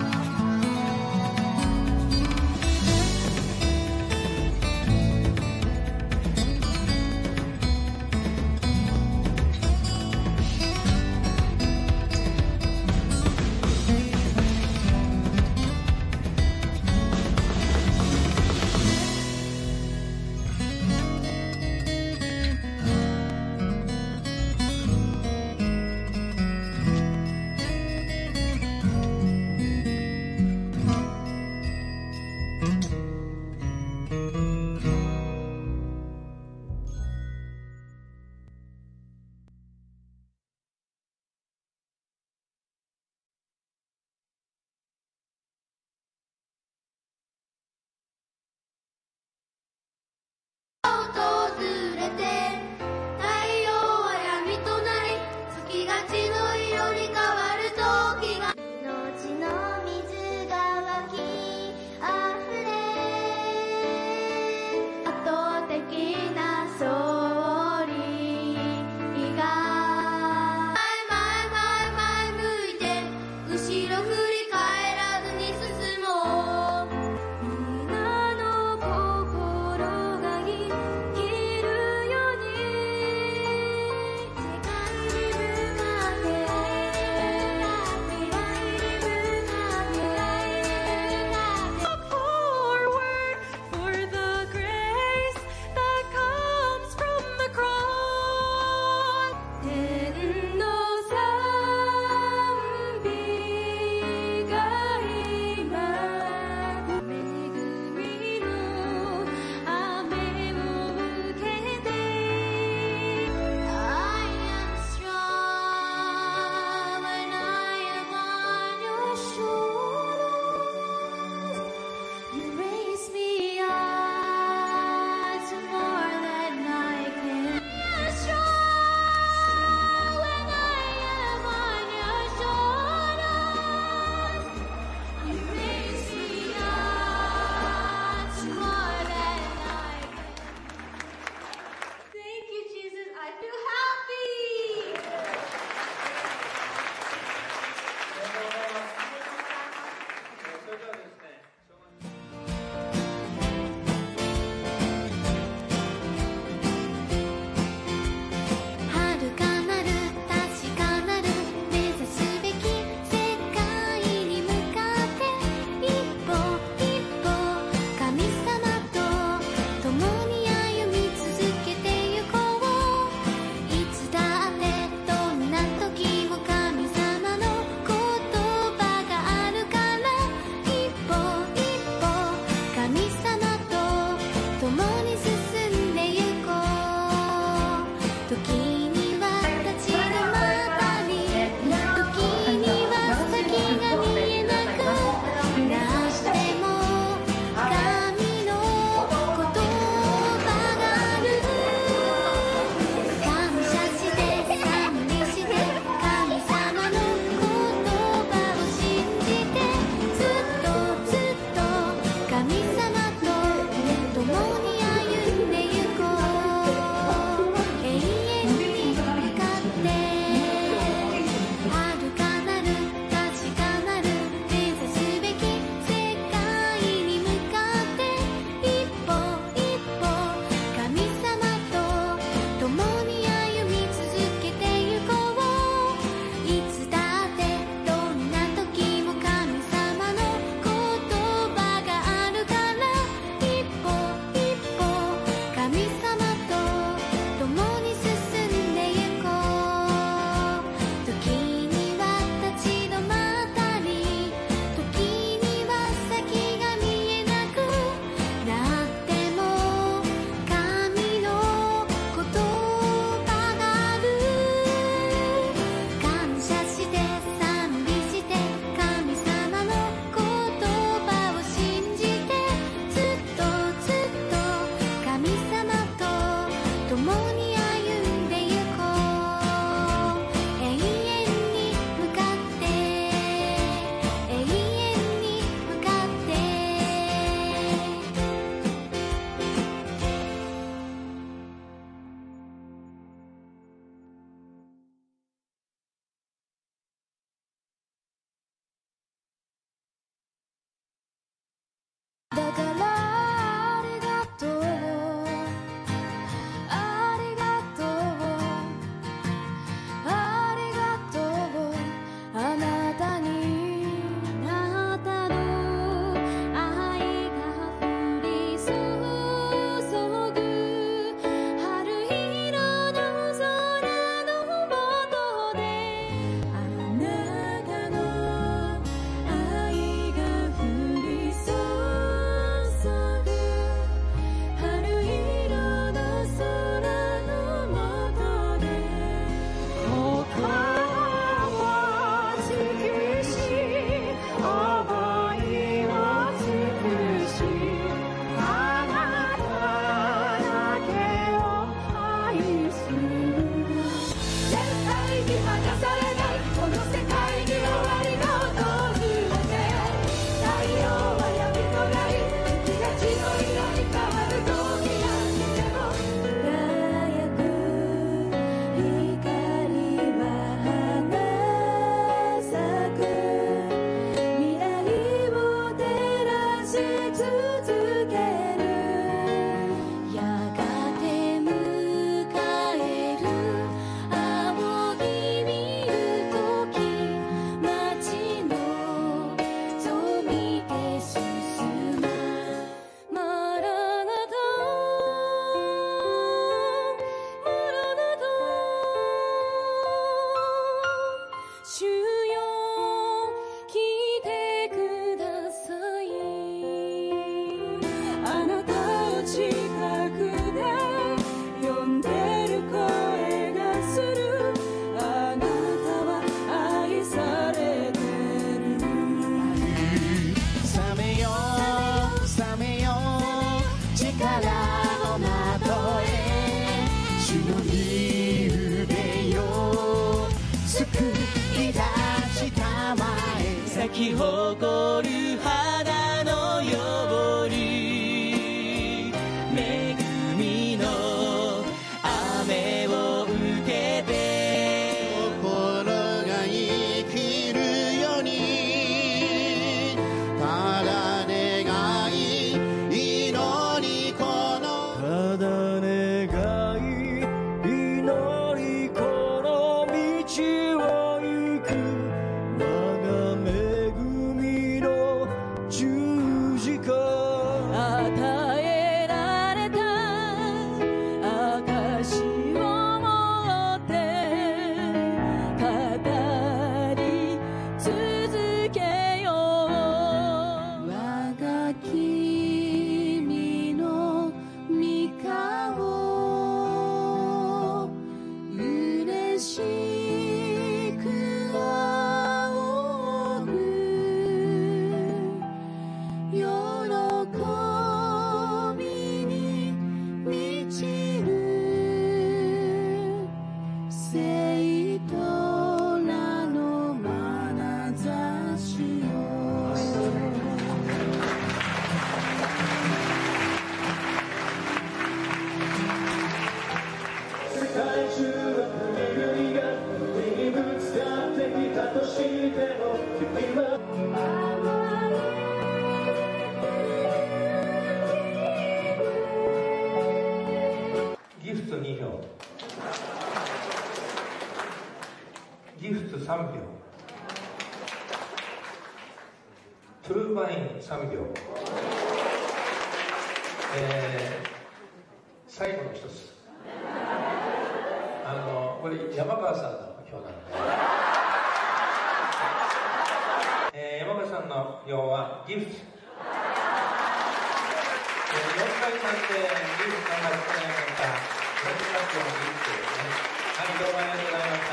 き誇る花のように恵みの雨を受けて心が生きるようにただ願い祈りこのただ願い祈りこの道を行く我が恵みの十字架与えられた証を持って語り続けよう我が君の御顔嬉しく仰ぐ喜びに満ちる聖と名の眼差しを世界中の国々が目にぶつかってきたとしても君はギフトに票、ギフトさん票、トゥルーバインさん票、えー、最後の一つ、あのこれ山川さんの票なので、えー、山川さんの票はギフト、えー、よんかいさんでギフトが発表されました。よんかいさんのギフトですね。はい、どうもありがとうございました。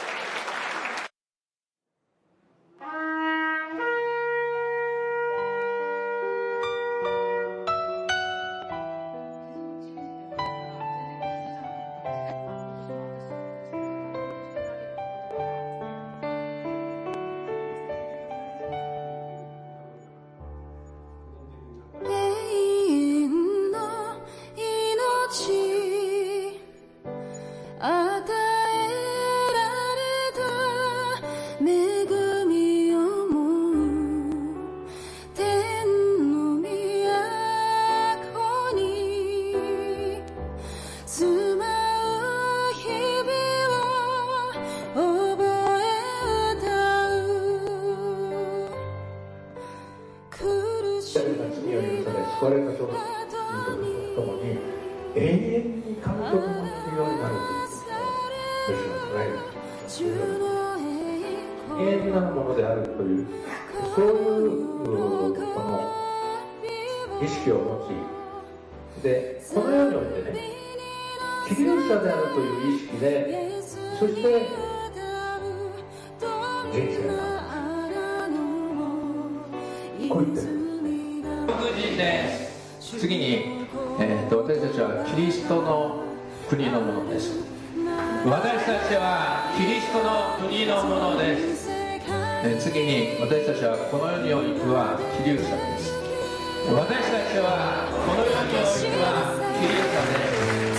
永遠の命与えられた恵みをも天の都に住まう日々を覚え歌う苦しみ救われた人ということとともに永遠に神と共にいるようになるということを吉野さんが永遠なものであるというそういうこの意識を持ちでこのようにおいてね希留者であるという意識でそして人生がこう言ってる福音で次に、えー、と私たちはキリストの国のものです。私たちはキリストの国のものです。えー、次に私たちはこの世においては希留者です。私たちはこの世においては希留者です。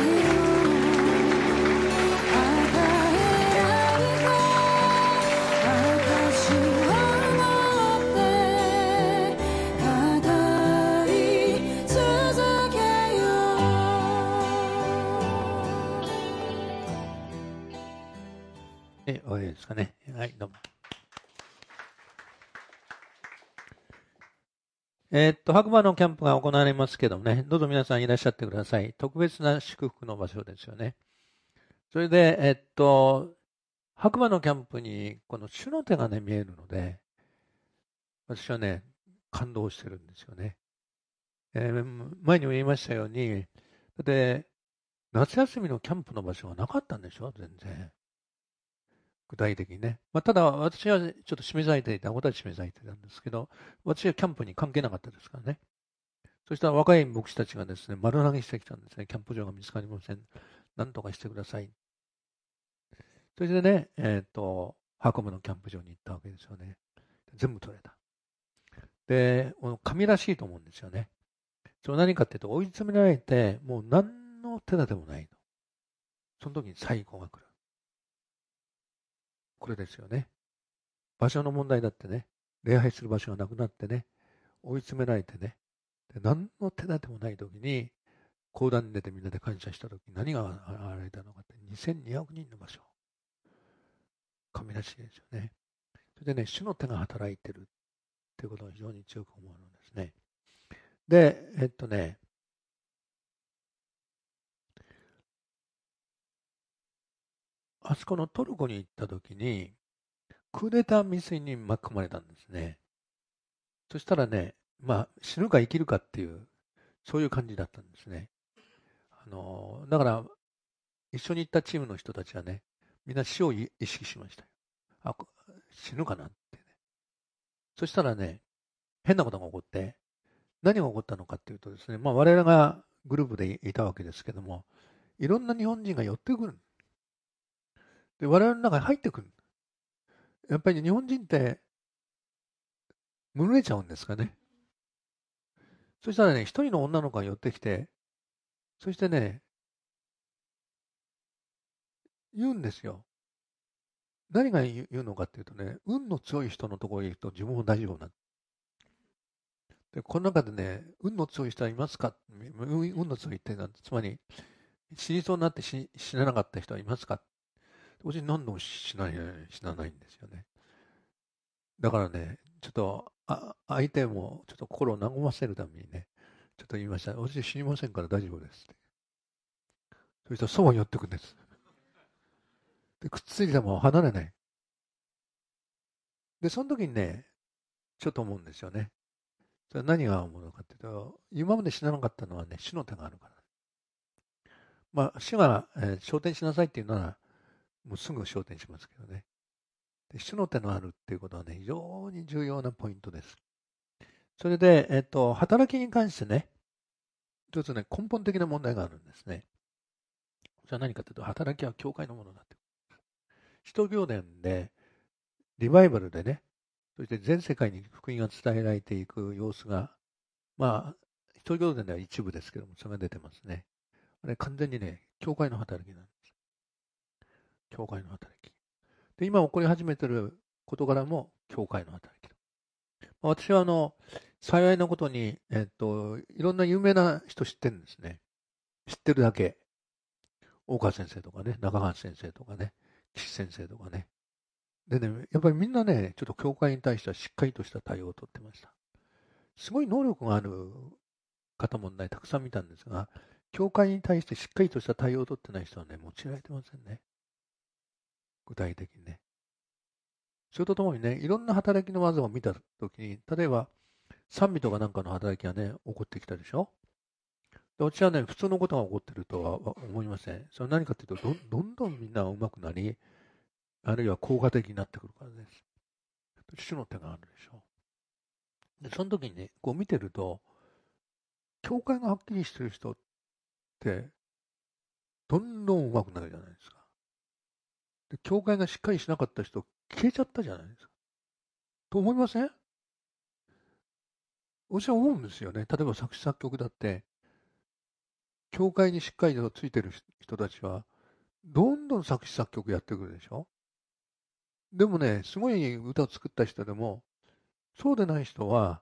え、終わりですかね。はい、どうも。えーっと、白馬のキャンプが行われますけどもね、どうぞ皆さんいらっしゃってください。特別な祝福の場所ですよね。それで、えーっと、白馬のキャンプにこの主の手がね、見えるので、私はね、感動してるんですよね。えー、前にも言いましたように、だって、夏休みのキャンプの場所はなかったんでしょ全然。具体的にね。まあ、ただ、私はちょっと示されていた、ことは示されていたんですけど、私はキャンプに関係なかったですからね。そしたら若い牧師たちがですね、丸投げしてきたんですね。キャンプ場が見つかりません。何とかしてください。それでね、えっと、 ハコムのキャンプ場に行ったわけですよね。全部取れた。で、神らしいと思うんですよね。それ何かっていうと、追い詰められて、もう何の手立てもないと。その時に最高が来る。これですよね。場所の問題だってね、礼拝する場所がなくなってね、追い詰められてね、で何の手立てもない時に、講談に出てみんなで感謝した時に何が現れたのかって、にせんにひゃくにんの場所。神らしいですよね。それでね、主の手が働いてるっていうことが非常に強く思うのですね。で、えっとね、あそこのトルコに行った時に、クーデター未遂に巻き込まれたんですね。そしたらね、まあ、死ぬか生きるかっていう、そういう感じだったんですね。あの、だから、一緒に行ったチームの人たちはね、みんな死を意識しましたよ。あ、死ぬかなってね。そしたらね、変なことが起こって、何が起こったのかっていうとですね、まあ我々がグループでいたわけですけども、いろんな日本人が寄ってくる。で、我々の中に入ってくる。やっぱり日本人って、群れちゃうんですかね。そしたらね、一人の女の子が寄ってきて、そしてね、言うんですよ。何が言うのかっていうとね、運の強い人のところに行くと自分も大丈夫な。で、この中でね、運の強い人はいますか？運の強いっていうのは、つまり、死にそうになって 死, 死ななかった人はいますか？私何度も死なない、死なないんですよね。だからね、ちょっと、あ相手もちょっと心を和ませるためにね、ちょっと言いました。私死にませんから大丈夫ですって。そしたらそばに寄ってくんです。で、くっついても離れない。で、その時にね、ちょっと思うんですよね。それ何が思うのかっていうと、今まで死ななかったのはね、死の手があるから。まあ、死が、えー、昇天しなさいっていうなら、もうすぐ昇天しますけどね。で、死の手のあるっていうことはね、非常に重要なポイントです。それで、えっと、働きに関してね、一つね、根本的な問題があるんですね。それは何かというと、働きは教会のものだって。使徒行伝で、リバイバルでね、そして全世界に福音が伝えられていく様子が、まあ、使徒行伝では一部ですけども、それが出てますね。あれ、完全にね、教会の働きなんです。教会の働き。で、今起こり始めている事柄も、教会の働き。まあ、私は、あの、幸いなことに、えっと、いろんな有名な人知ってるんですね。知ってるだけ。大川先生とかね、中川先生とかね、岸先生とかね。でね、やっぱりみんなね、ちょっと教会に対してはしっかりとした対応をとってました。すごい能力がある方もね、たくさん見たんですが、教会に対してしっかりとした対応をとってない人はね、用いられてませんね。具体的にね。それとともにね、いろんな働きの技を見たときに、例えば、賛美とかなんかの働きがね、起こってきたでしょ。で私はね、普通のことが起こってるとは思いません。それは何かというと、どどんどんみんなが上手くなり、あるいは効果的になってくるからです。主の手があるでしょ。で、その時にね、こう見てると、教会がはっきりしてる人って、どんどん上手くなるじゃないですか。で、教会がしっかりしなかった人、消えちゃったじゃないですか。と思いません？私は思うんですよね。例えば作詞作曲だって、教会にしっかりとついてる人たちは、どんどん作詞作曲やってくるでしょ。でもね、すごい歌を作った人でも、そうでない人は、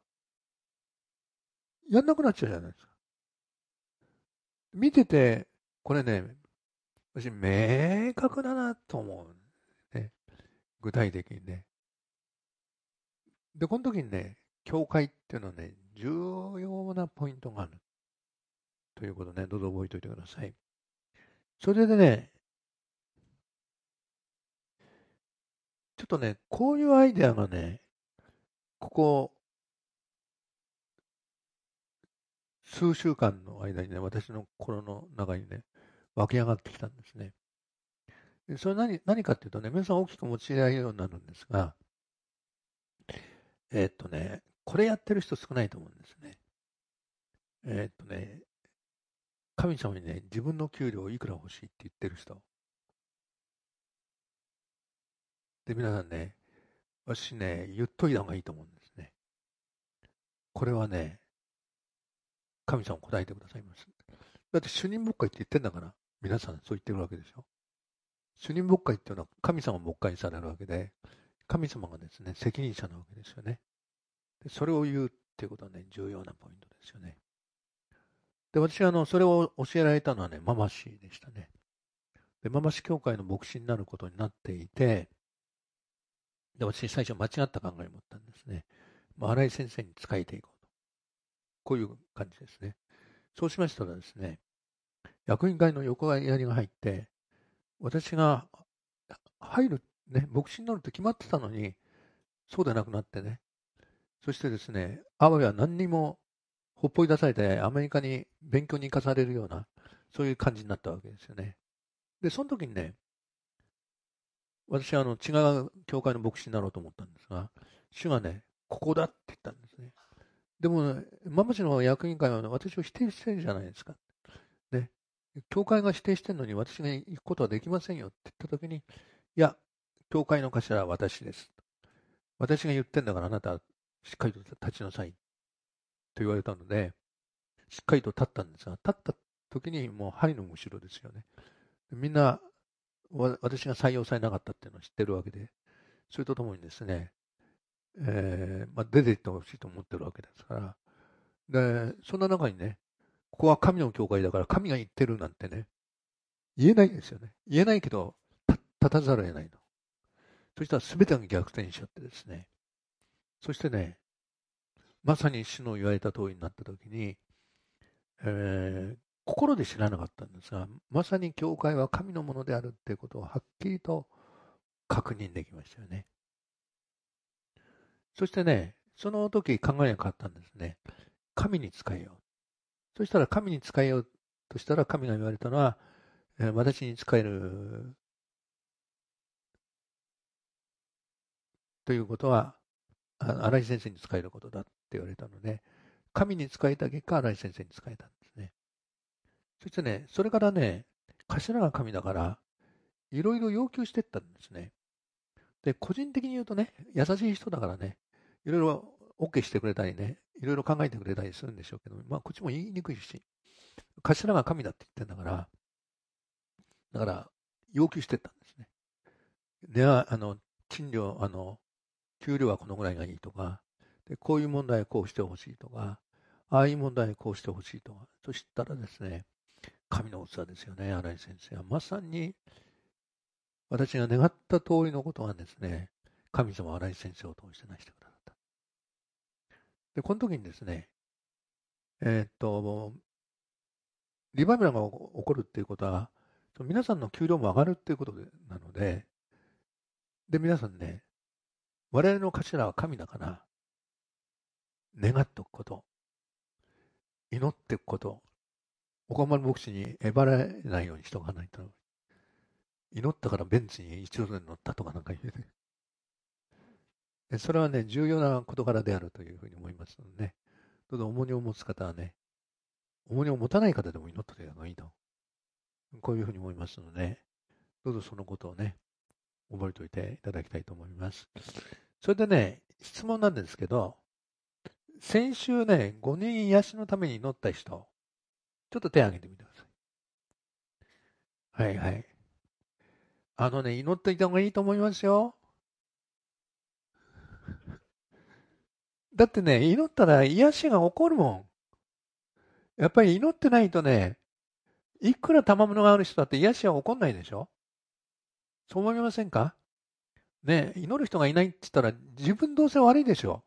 やんなくなっちゃうじゃないですか。見てて、これね、私、明確だなと思う。ね。具体的にね。で、この時にね、教会っていうのはね、重要なポイントがある。ということね、どうぞ覚えておいてください。それでね、ちょっとね、こういうアイデアがね、ここ、数週間の間にね、私の心の中にね、湧き上がってきたんですね。でそれ何、何かっていうとね、皆さん大きく用いられるようになるんですが、えーっとね、これやってる人少ないと思うんですね。えーっとね、神様にね、自分の給料いくら欲しいって言ってる人。 で、皆さんね、私ね、言っといた方がいいと思うんですね。これはね、神様答えてくださいます。だって主任牧会って言ってんだから、皆さんそう言ってるわけでしょ。主任牧会っていうのは神様牧会されるわけで、神様がですね、責任者なわけですよね。でそれを言うっていうことはね、重要なポイントですよね。で、私はあの、それを教えられたのはね、ママシでしたね。で、ママシ教会の牧師になることになっていて、で、私最初間違った考えを持ったんですね。まあ、新井先生に仕えていこうと。こういう感じですね。そうしましたらですね、役員会の横やりが入って、私が入る、ね、牧師になると決まってたのに、そうでなくなってね。そしてですね、あわや何にもほっぽり出されてアメリカに勉強に行かされるような、そういう感じになったわけですよね。で、その時にね、私はあの違う教会の牧師になろうと思ったんですが、主がね、ここだって言ったんですね。でも、ね、ママ氏の役員会は、ね、私を否定してるじゃないですか。ね。教会が否定してるのに私が行くことはできませんよって言った時に、いや、教会の頭は私です。私が言ってんだからあなたはしっかりと立ちなさいと言われたので、しっかりと立ったんですが、立った時にもう針のむしろですよね。みんな、私が採用されなかったっていうのを知ってるわけで、それとともにですね、えーまあ、出ていってほしいと思ってるわけですから、で、そんな中にね、ここは神の教会だから神が言ってるなんてね、言えないですよね。言えないけど、立たざるを得ないの。そしたら全てが逆転しちゃってですね、そしてね、まさに主の言われた通りになったときに、えー、心で知らなかったんですが、まさに教会は神のものであるということをはっきりと確認できましたよね。そしてね、その時考えが変わったんですね。神に仕えよう。そしたら神に仕えようとしたら神が言われたのは、えー、私に仕えるということは、新井先生に仕えることだって言われたので、神に仕えた結果、新井先生に仕えたんですね。そしてね、それからね、頭が神だから、いろいろ要求していったんですね。で、個人的に言うとね、優しい人だからね、いろいろ OK してくれたりね、いろいろ考えてくれたりするんでしょうけど、まあ、こっちも言いにくいし、頭が神だって言ってんだから、だから、要求していったんですね。では、あの、賃料、あの、給料はこのぐらいがいいとか、でこういう問題はこうしてほしいとか、ああいう問題はこうしてほしいとか、そしたらですね、神の器ですよね、新井先生は。まさに、私が願った通りのことがですね、神様は新井先生を通して成してくださった。で、この時にですね、えー、っと、リバイバルが起こるっていうことは、皆さんの給料も上がるっていうことなので、で、皆さんね、我々の頭は神だから、願っておくこと、祈っておくこと、岡丸牧師にえばられないようにしておかないと。祈ったからベンツに一度で乗ったとかなんか言うね。それはね、重要な事柄であるというふうに思いますのでね。どうぞ重荷を持つ方はね、重荷を持たない方でも祈った方がいいと。こういうふうに思いますので、どうぞそのことをね、覚えておいていただきたいと思います。それでね、質問なんですけど、先週ね、ごにん癒しのために祈った人、ちょっと手を挙げてみてください。はいはい。あのね、祈っていた方がいいと思いますよ。だってね、祈ったら癒しが起こるもん。やっぱり祈ってないとね、いくら賜物がある人だって癒しは起こんないでしょ。そう思いませんかね、祈る人がいないって言ったら自分どうせ悪いでしょ。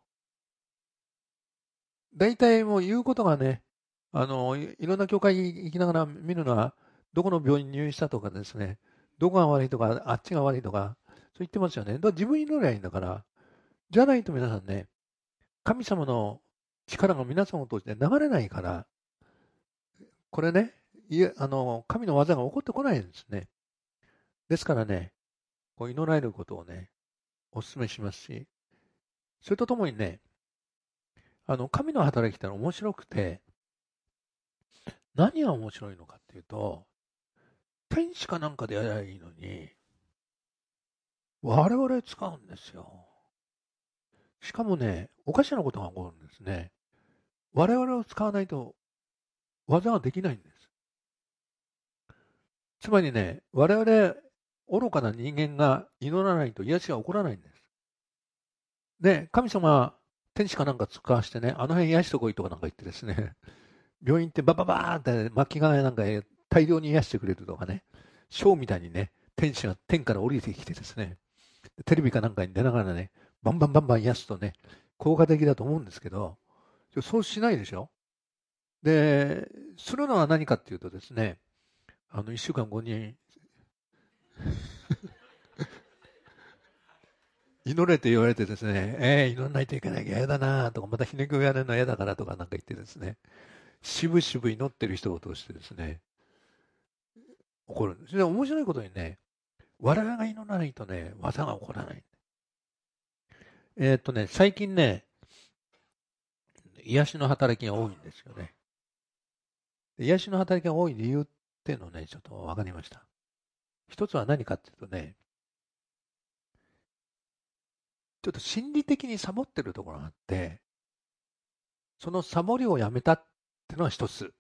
大体もう言うことがね、あの、いろんな教会行きながら見るのは、どこの病院に入院したとかですね、どこが悪いとか、あっちが悪いとか、そう言ってますよね。だから自分祈りゃいいんだから、じゃないと皆さんね、神様の力が皆さんを通して流れないから、これね、いえあの神の技が起こってこないんですね。ですからね、こう祈られることをね、お勧めしますし、それとともにね、あの神の働きってのは面白くて、何が面白いのかっていうと、天使かなんかでやればいいのに、 我々使うんですよ。しかもね、おかしなことが起こるんですね。我々を使わないと技ができないんです。つまりね、我々愚かな人間が祈らないと癒しが起こらないんです。で、神様は天使かなんか使わしてね、あの辺癒してこいとかなんか言ってですね、病院ってバババーって巻き金なんか大量に癒してくれるとかね、ショーみたいにね、天使が天から降りてきてですね、テレビかなんかに出ながらね、バンバンバンバン癒すとね、効果的だと思うんですけど、そうしないでしょ。で、するのは何かっていうとですね、あの、一週間後に、祈れって言われてですね、えー、祈らないといけないけど嫌だなとか、またひねくやれるの嫌だからとかなんか言ってですね、しぶしぶ祈ってる人を通してですね、起こるんです。で、面白いことにね、我々が祈らないとね、技が起こらない。えーっとね、最近ね、癒しの働きが多いんですよね。癒しの働きが多い理由っていうのをね、ちょっと分かりました。一つは何かっていうとね、ちょっと心理的にサボってるところがあって、そのサボりをやめたっていうのが一つ。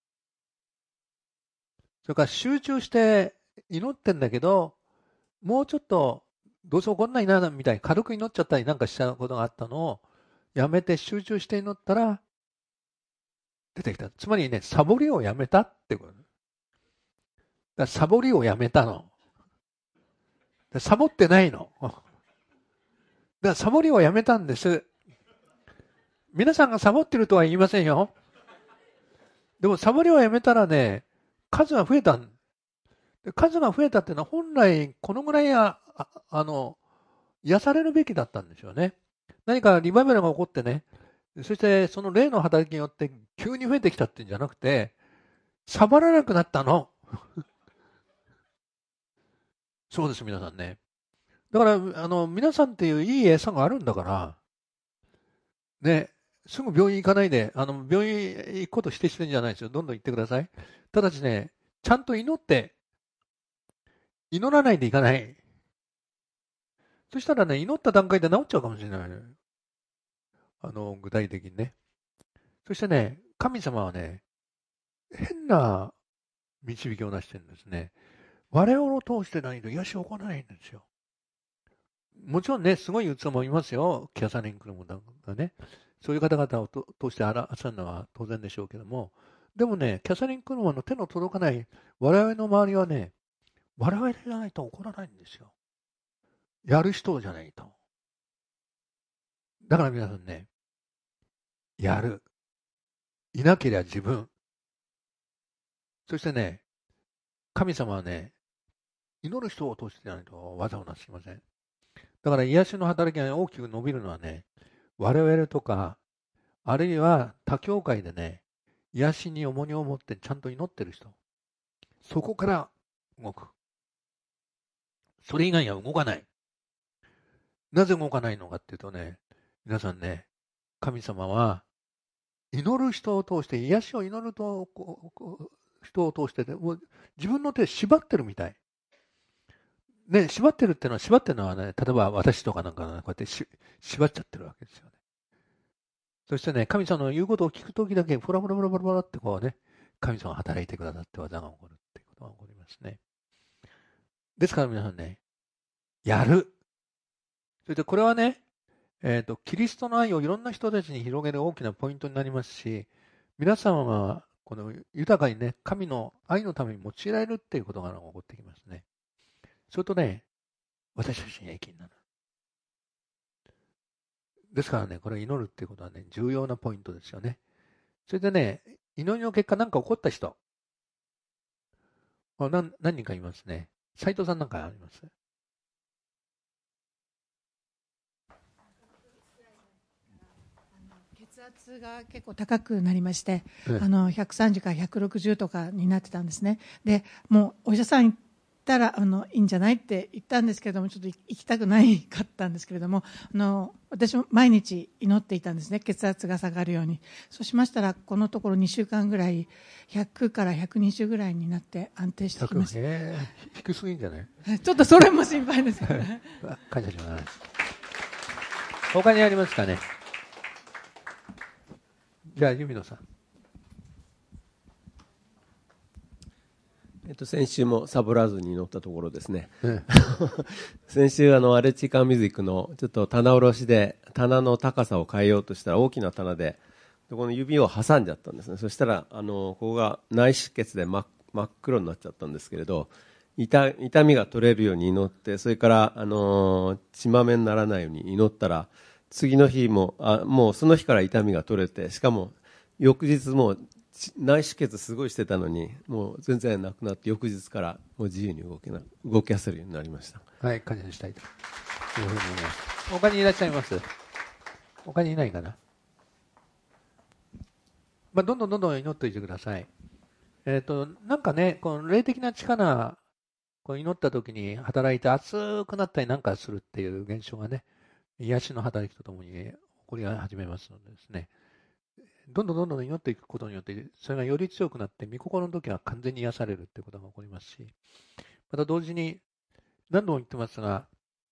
それから集中して祈ってんだけど、もうちょっとどうせ起こんないなみたいに軽く祈っちゃったりなんかしたことがあったのをやめて集中して祈ったら出てきた。つまりね、サボりをやめたってこと。だからサボりをやめたの。サボってないの。だからサボりをやめたんです。皆さんがサボってるとは言いませんよ。でもサボりをやめたらね、数が増えた。数が増えたっていうのは本来このぐらいあ、あ、あの、癒されるべきだったんですよね。何かリバイバルが起こってね、そしてその霊の働きによって急に増えてきたっていうんじゃなくて、サボらなくなったの。そうです、皆さんね。だから、あの、皆さんっていういい餌があるんだから、ね、すぐ病院行かないで、あの、病院行くことしてしてるんじゃないですよ。どんどん行ってください。ただしね、ちゃんと祈って、祈らないでいかない。そしたらね、祈った段階で治っちゃうかもしれない。あの、具体的にね。そしてね、神様はね、変な導きをなしてるんですね。我々を通してないと癒しを行わないんですよ。もちろんね、すごい器もいますよ。キャサリン・クルムなんかね。そういう方々をと通して表すのは当然でしょうけども、でもね、キャサリン・クルマの手の届かない我々の周りはね、我々じゃないと起こらないんですよ。やる人じゃないと。だから皆さんね、やる。いなければ自分。そしてね、神様はね、祈る人を通してじゃないと技をなしません。だから癒しの働きが大きく伸びるのはね、我々とか、あるいは他教会でね、癒しに重荷を持ってちゃんと祈ってる人。そこから動く。それ以外は動かない。なぜ動かないのかっていうとね、皆さんね、神様は祈る人を通して、癒しを祈ると人を通して、ね、もう自分の手縛ってるみたい。ね、縛ってるっていうのは、縛ってるのはね、例えば私とかなんか、ね、こうやってし縛っちゃってるわけですよね。そしてね、神様の言うことを聞くときだけ、フラフラフラフラフラってこうね、神様が働いてくださって技が起こるっていうことが起こりますね。ですから皆さんね、やる。それでこれはね、えっと、キリストの愛をいろんな人たちに広げる大きなポイントになりますし、皆様がこの豊かにね、神の愛のために用いられるっていうことが起こってきますね。それとね、私たちに益になる。ですからね、これ祈るっていうことはね、重要なポイントですよね。それでね、祈りの結果何か起こった人。何, 何人かいますね。斉藤さんなんかあります？ 血圧が結構高くなりまして、あのひゃくさんじゅうからひゃくろくじゅうとかになってたんですね。で、もうお医者さんたらあのいいんじゃないって言ったんですけれども、ちょっと行きたくないかったんですけれども、あの私も毎日祈っていたんですね、血圧が下がるように。そうしましたら、このところにしゅうかんぐらいひゃくからひゃくにじゅうぐらいになって安定してきました。 えー、低すぎんじゃない？ ちょっとそれも心配ですけどね。 感謝します。他にありますかね。じゃあ、弓野さん。 えっと、先週もサボらずに乗ったところですね。先週、あの、アレチカミュージックのちょっと棚卸しで、棚の高さを変えようとしたら、大きな棚で、この指を挟んじゃったんですね。そしたら、あの、ここが内出血で真っ黒になっちゃったんですけれど、痛、痛みが取れるように祈って、それから、あの、血まめにならないように祈ったら、次の日も、あ、もうその日から痛みが取れて、しかも、翌日もう、内出血すごいしてたのに、もう全然なくなって、翌日からもう自由に動けな、動きやせるようになりました。 はい、感謝したいというふうに思います。他にいらっしゃいます？他にいないかな。まあ、どんどんどんどん祈っておいてください。えっと、なんかね、この霊的な力、こう祈った時に働いて熱くなったりなんかするっていう現象がね、癒しの働きとともに起こり始めますのでですね、どんどんどんどん祈っていくことによって、それがより強くなって、御心の時は完全に癒されるということが起こりますし、また同時に、何度も言ってますが、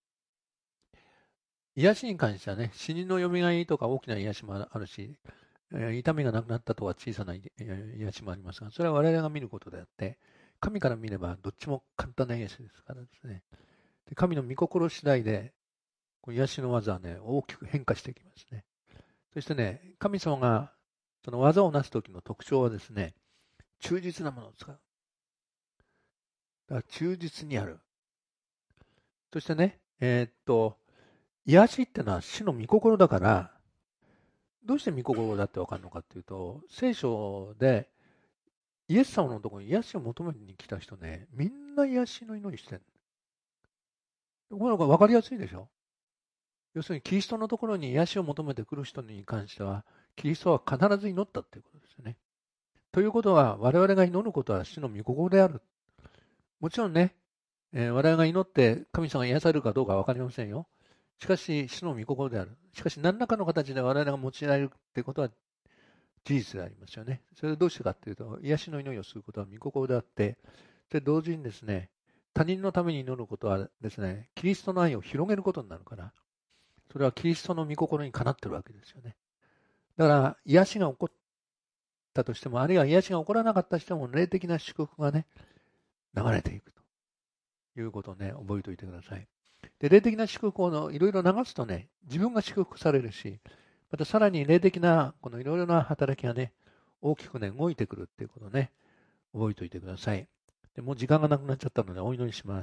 癒しに関してはね、死人のよみがえりとか大きな癒しもあるし、痛みがなくなったとか小さな癒しもありますが、それは我々が見ることであって、神から見ればどっちも簡単な癒しですからですね。で、神の御心次第で、癒しの技はね、大きく変化していきますね。そしてね、神様がその技をなすときの特徴はですね、忠実なものを使う。だから忠実にやる。そしてね、えー、っと、癒しってのは死の御心だから、どうして御心だって分かるのかっていうと、聖書でイエス様のところに癒しを求めに来た人ね、みんな癒しの祈りしてる。これが分かりやすいでしょ。要するにキリストのところに癒しを求めてくる人に関しては、キリストは必ず祈ったということですよね。ということは、我々が祈ることは主の御心である。もちろんね、えー、我々が祈って神様が癒されるかどうかは分かりませんよ。しかし、主の御心である。しかし、何らかの形で我々が用いられるということは事実でありますよね。それはどうしてかというと、癒しの祈りをすることは御心であって、で、同時にですね、他人のために祈ることはですね、キリストの愛を広げることになるから、それはキリストの御心にかなっているわけですよね。だから、癒しが起こったとしても、あるいは癒しが起こらなかったとしても、霊的な祝福がね、流れていくということをね、覚えておいてください。で、霊的な祝福をいろいろ流すとね、自分が祝福されるし、またさらに霊的な、このいろいろな働きがね、大きくね、動いてくるっていうことをね、覚えておいてください。でもう時間がなくなっちゃったので、お祈りします。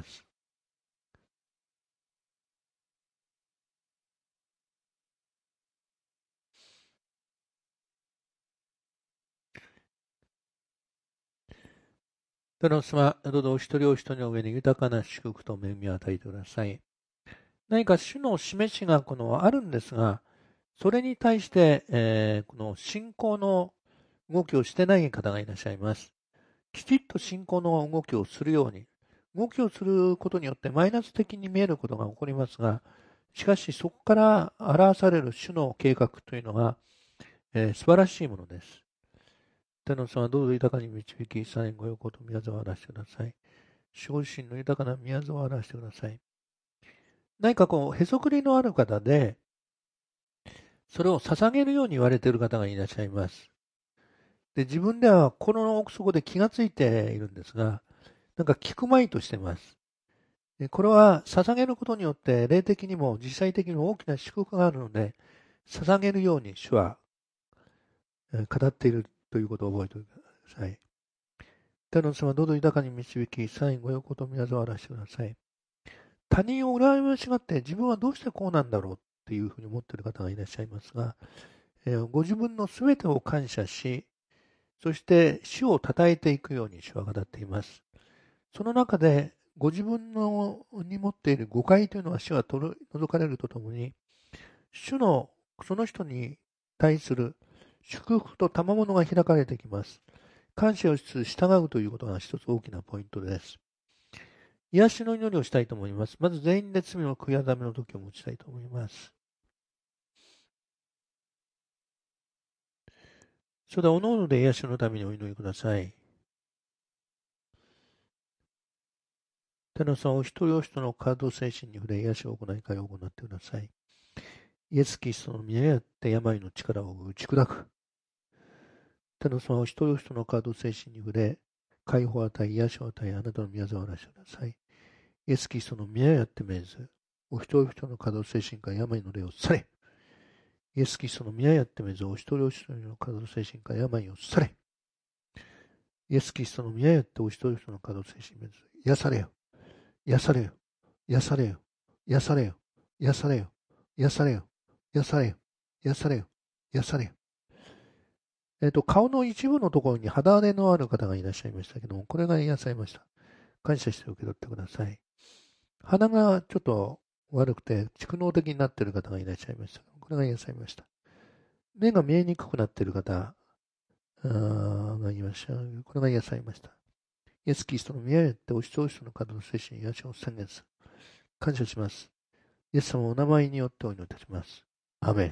天の様、どうぞお一人お一人の上に豊かな祝福と恵みを与えてください。何か主の示しがこのあるんですが、それに対して、えー、この信仰の動きをしてない方がいらっしゃいます。きちっと信仰の動きをするように、動きをすることによってマイナス的に見えることが起こりますが、しかしそこから表される主の計画というのが、えー、素晴らしいものです。天の様、どうぞ豊かに導き、さらにご横と宮沢を表してください。守護神の豊かな宮沢を表してください。何かこう、へそくりのある方で、それを捧げるように言われている方がいらっしゃいます。で、自分では心の奥底で気がついているんですが、なんか聞くまいとしています。で、これは捧げることによって、霊的にも実際的にも大きな祝福があるので、捧げるように主は語っているということを覚えておいてください。天の様、どうぞ豊かに導き、さらにご横と宮沢を表してください。他人を羨ましがって自分はどうしてこうなんだろうっていうふうに思っている方がいらっしゃいますが、えー、ご自分のすべてを感謝し、そして主を称えていくように主は語っています。その中でご自分のに持っている誤解というのは主は取り除かれるとともに、主のその人に対する祝福と賜物が開かれてきます。感謝をしつつ従うということが一つ大きなポイントです。 癒しの祈りをしたいと思います。まず全員で罪の悔い改めの時を持ちたいと思います。それでは、おのおので癒しのためにお祈りください。天のさん、お一人お一人のカード精神に触れ、癒しを行い、会を行ってください。イエス・キリストの宮にあって病の力を打ち砕く。天のさん、お一人お一人のカード精神に触れ、解放を与え、癒しを与え、あなたの宮沢をらしてください。イエス・キリストの宮にあって命ず、お一人お一人のカード精神から病の霊を去れ。イエス・キリストの宮にあって命ず、お一人お一人のカード精神から病を去れ。イエス・キリストの宮にあってお一人お一人のカード精神を命ず、癒されよ。癒されよ、癒されよ、癒されよ、癒されよ、癒されよ、癒されよ、癒されよ、癒されよ。えっと、顔の一部のところに肌荒れのある方がいらっしゃいましたけども、これが癒されました。感謝して受け取ってください。鼻がちょっと悪くて、蓄膿的になっている方がいらっしゃいましたけど、これが癒されました。目が見えにくくなっている方がいました。これが癒されました。イエス・キリストの宮にあってお一人お一人の方の精神に癒しを宣言する。感謝します。イエス様のお名前によってお祈りいたします。アメン。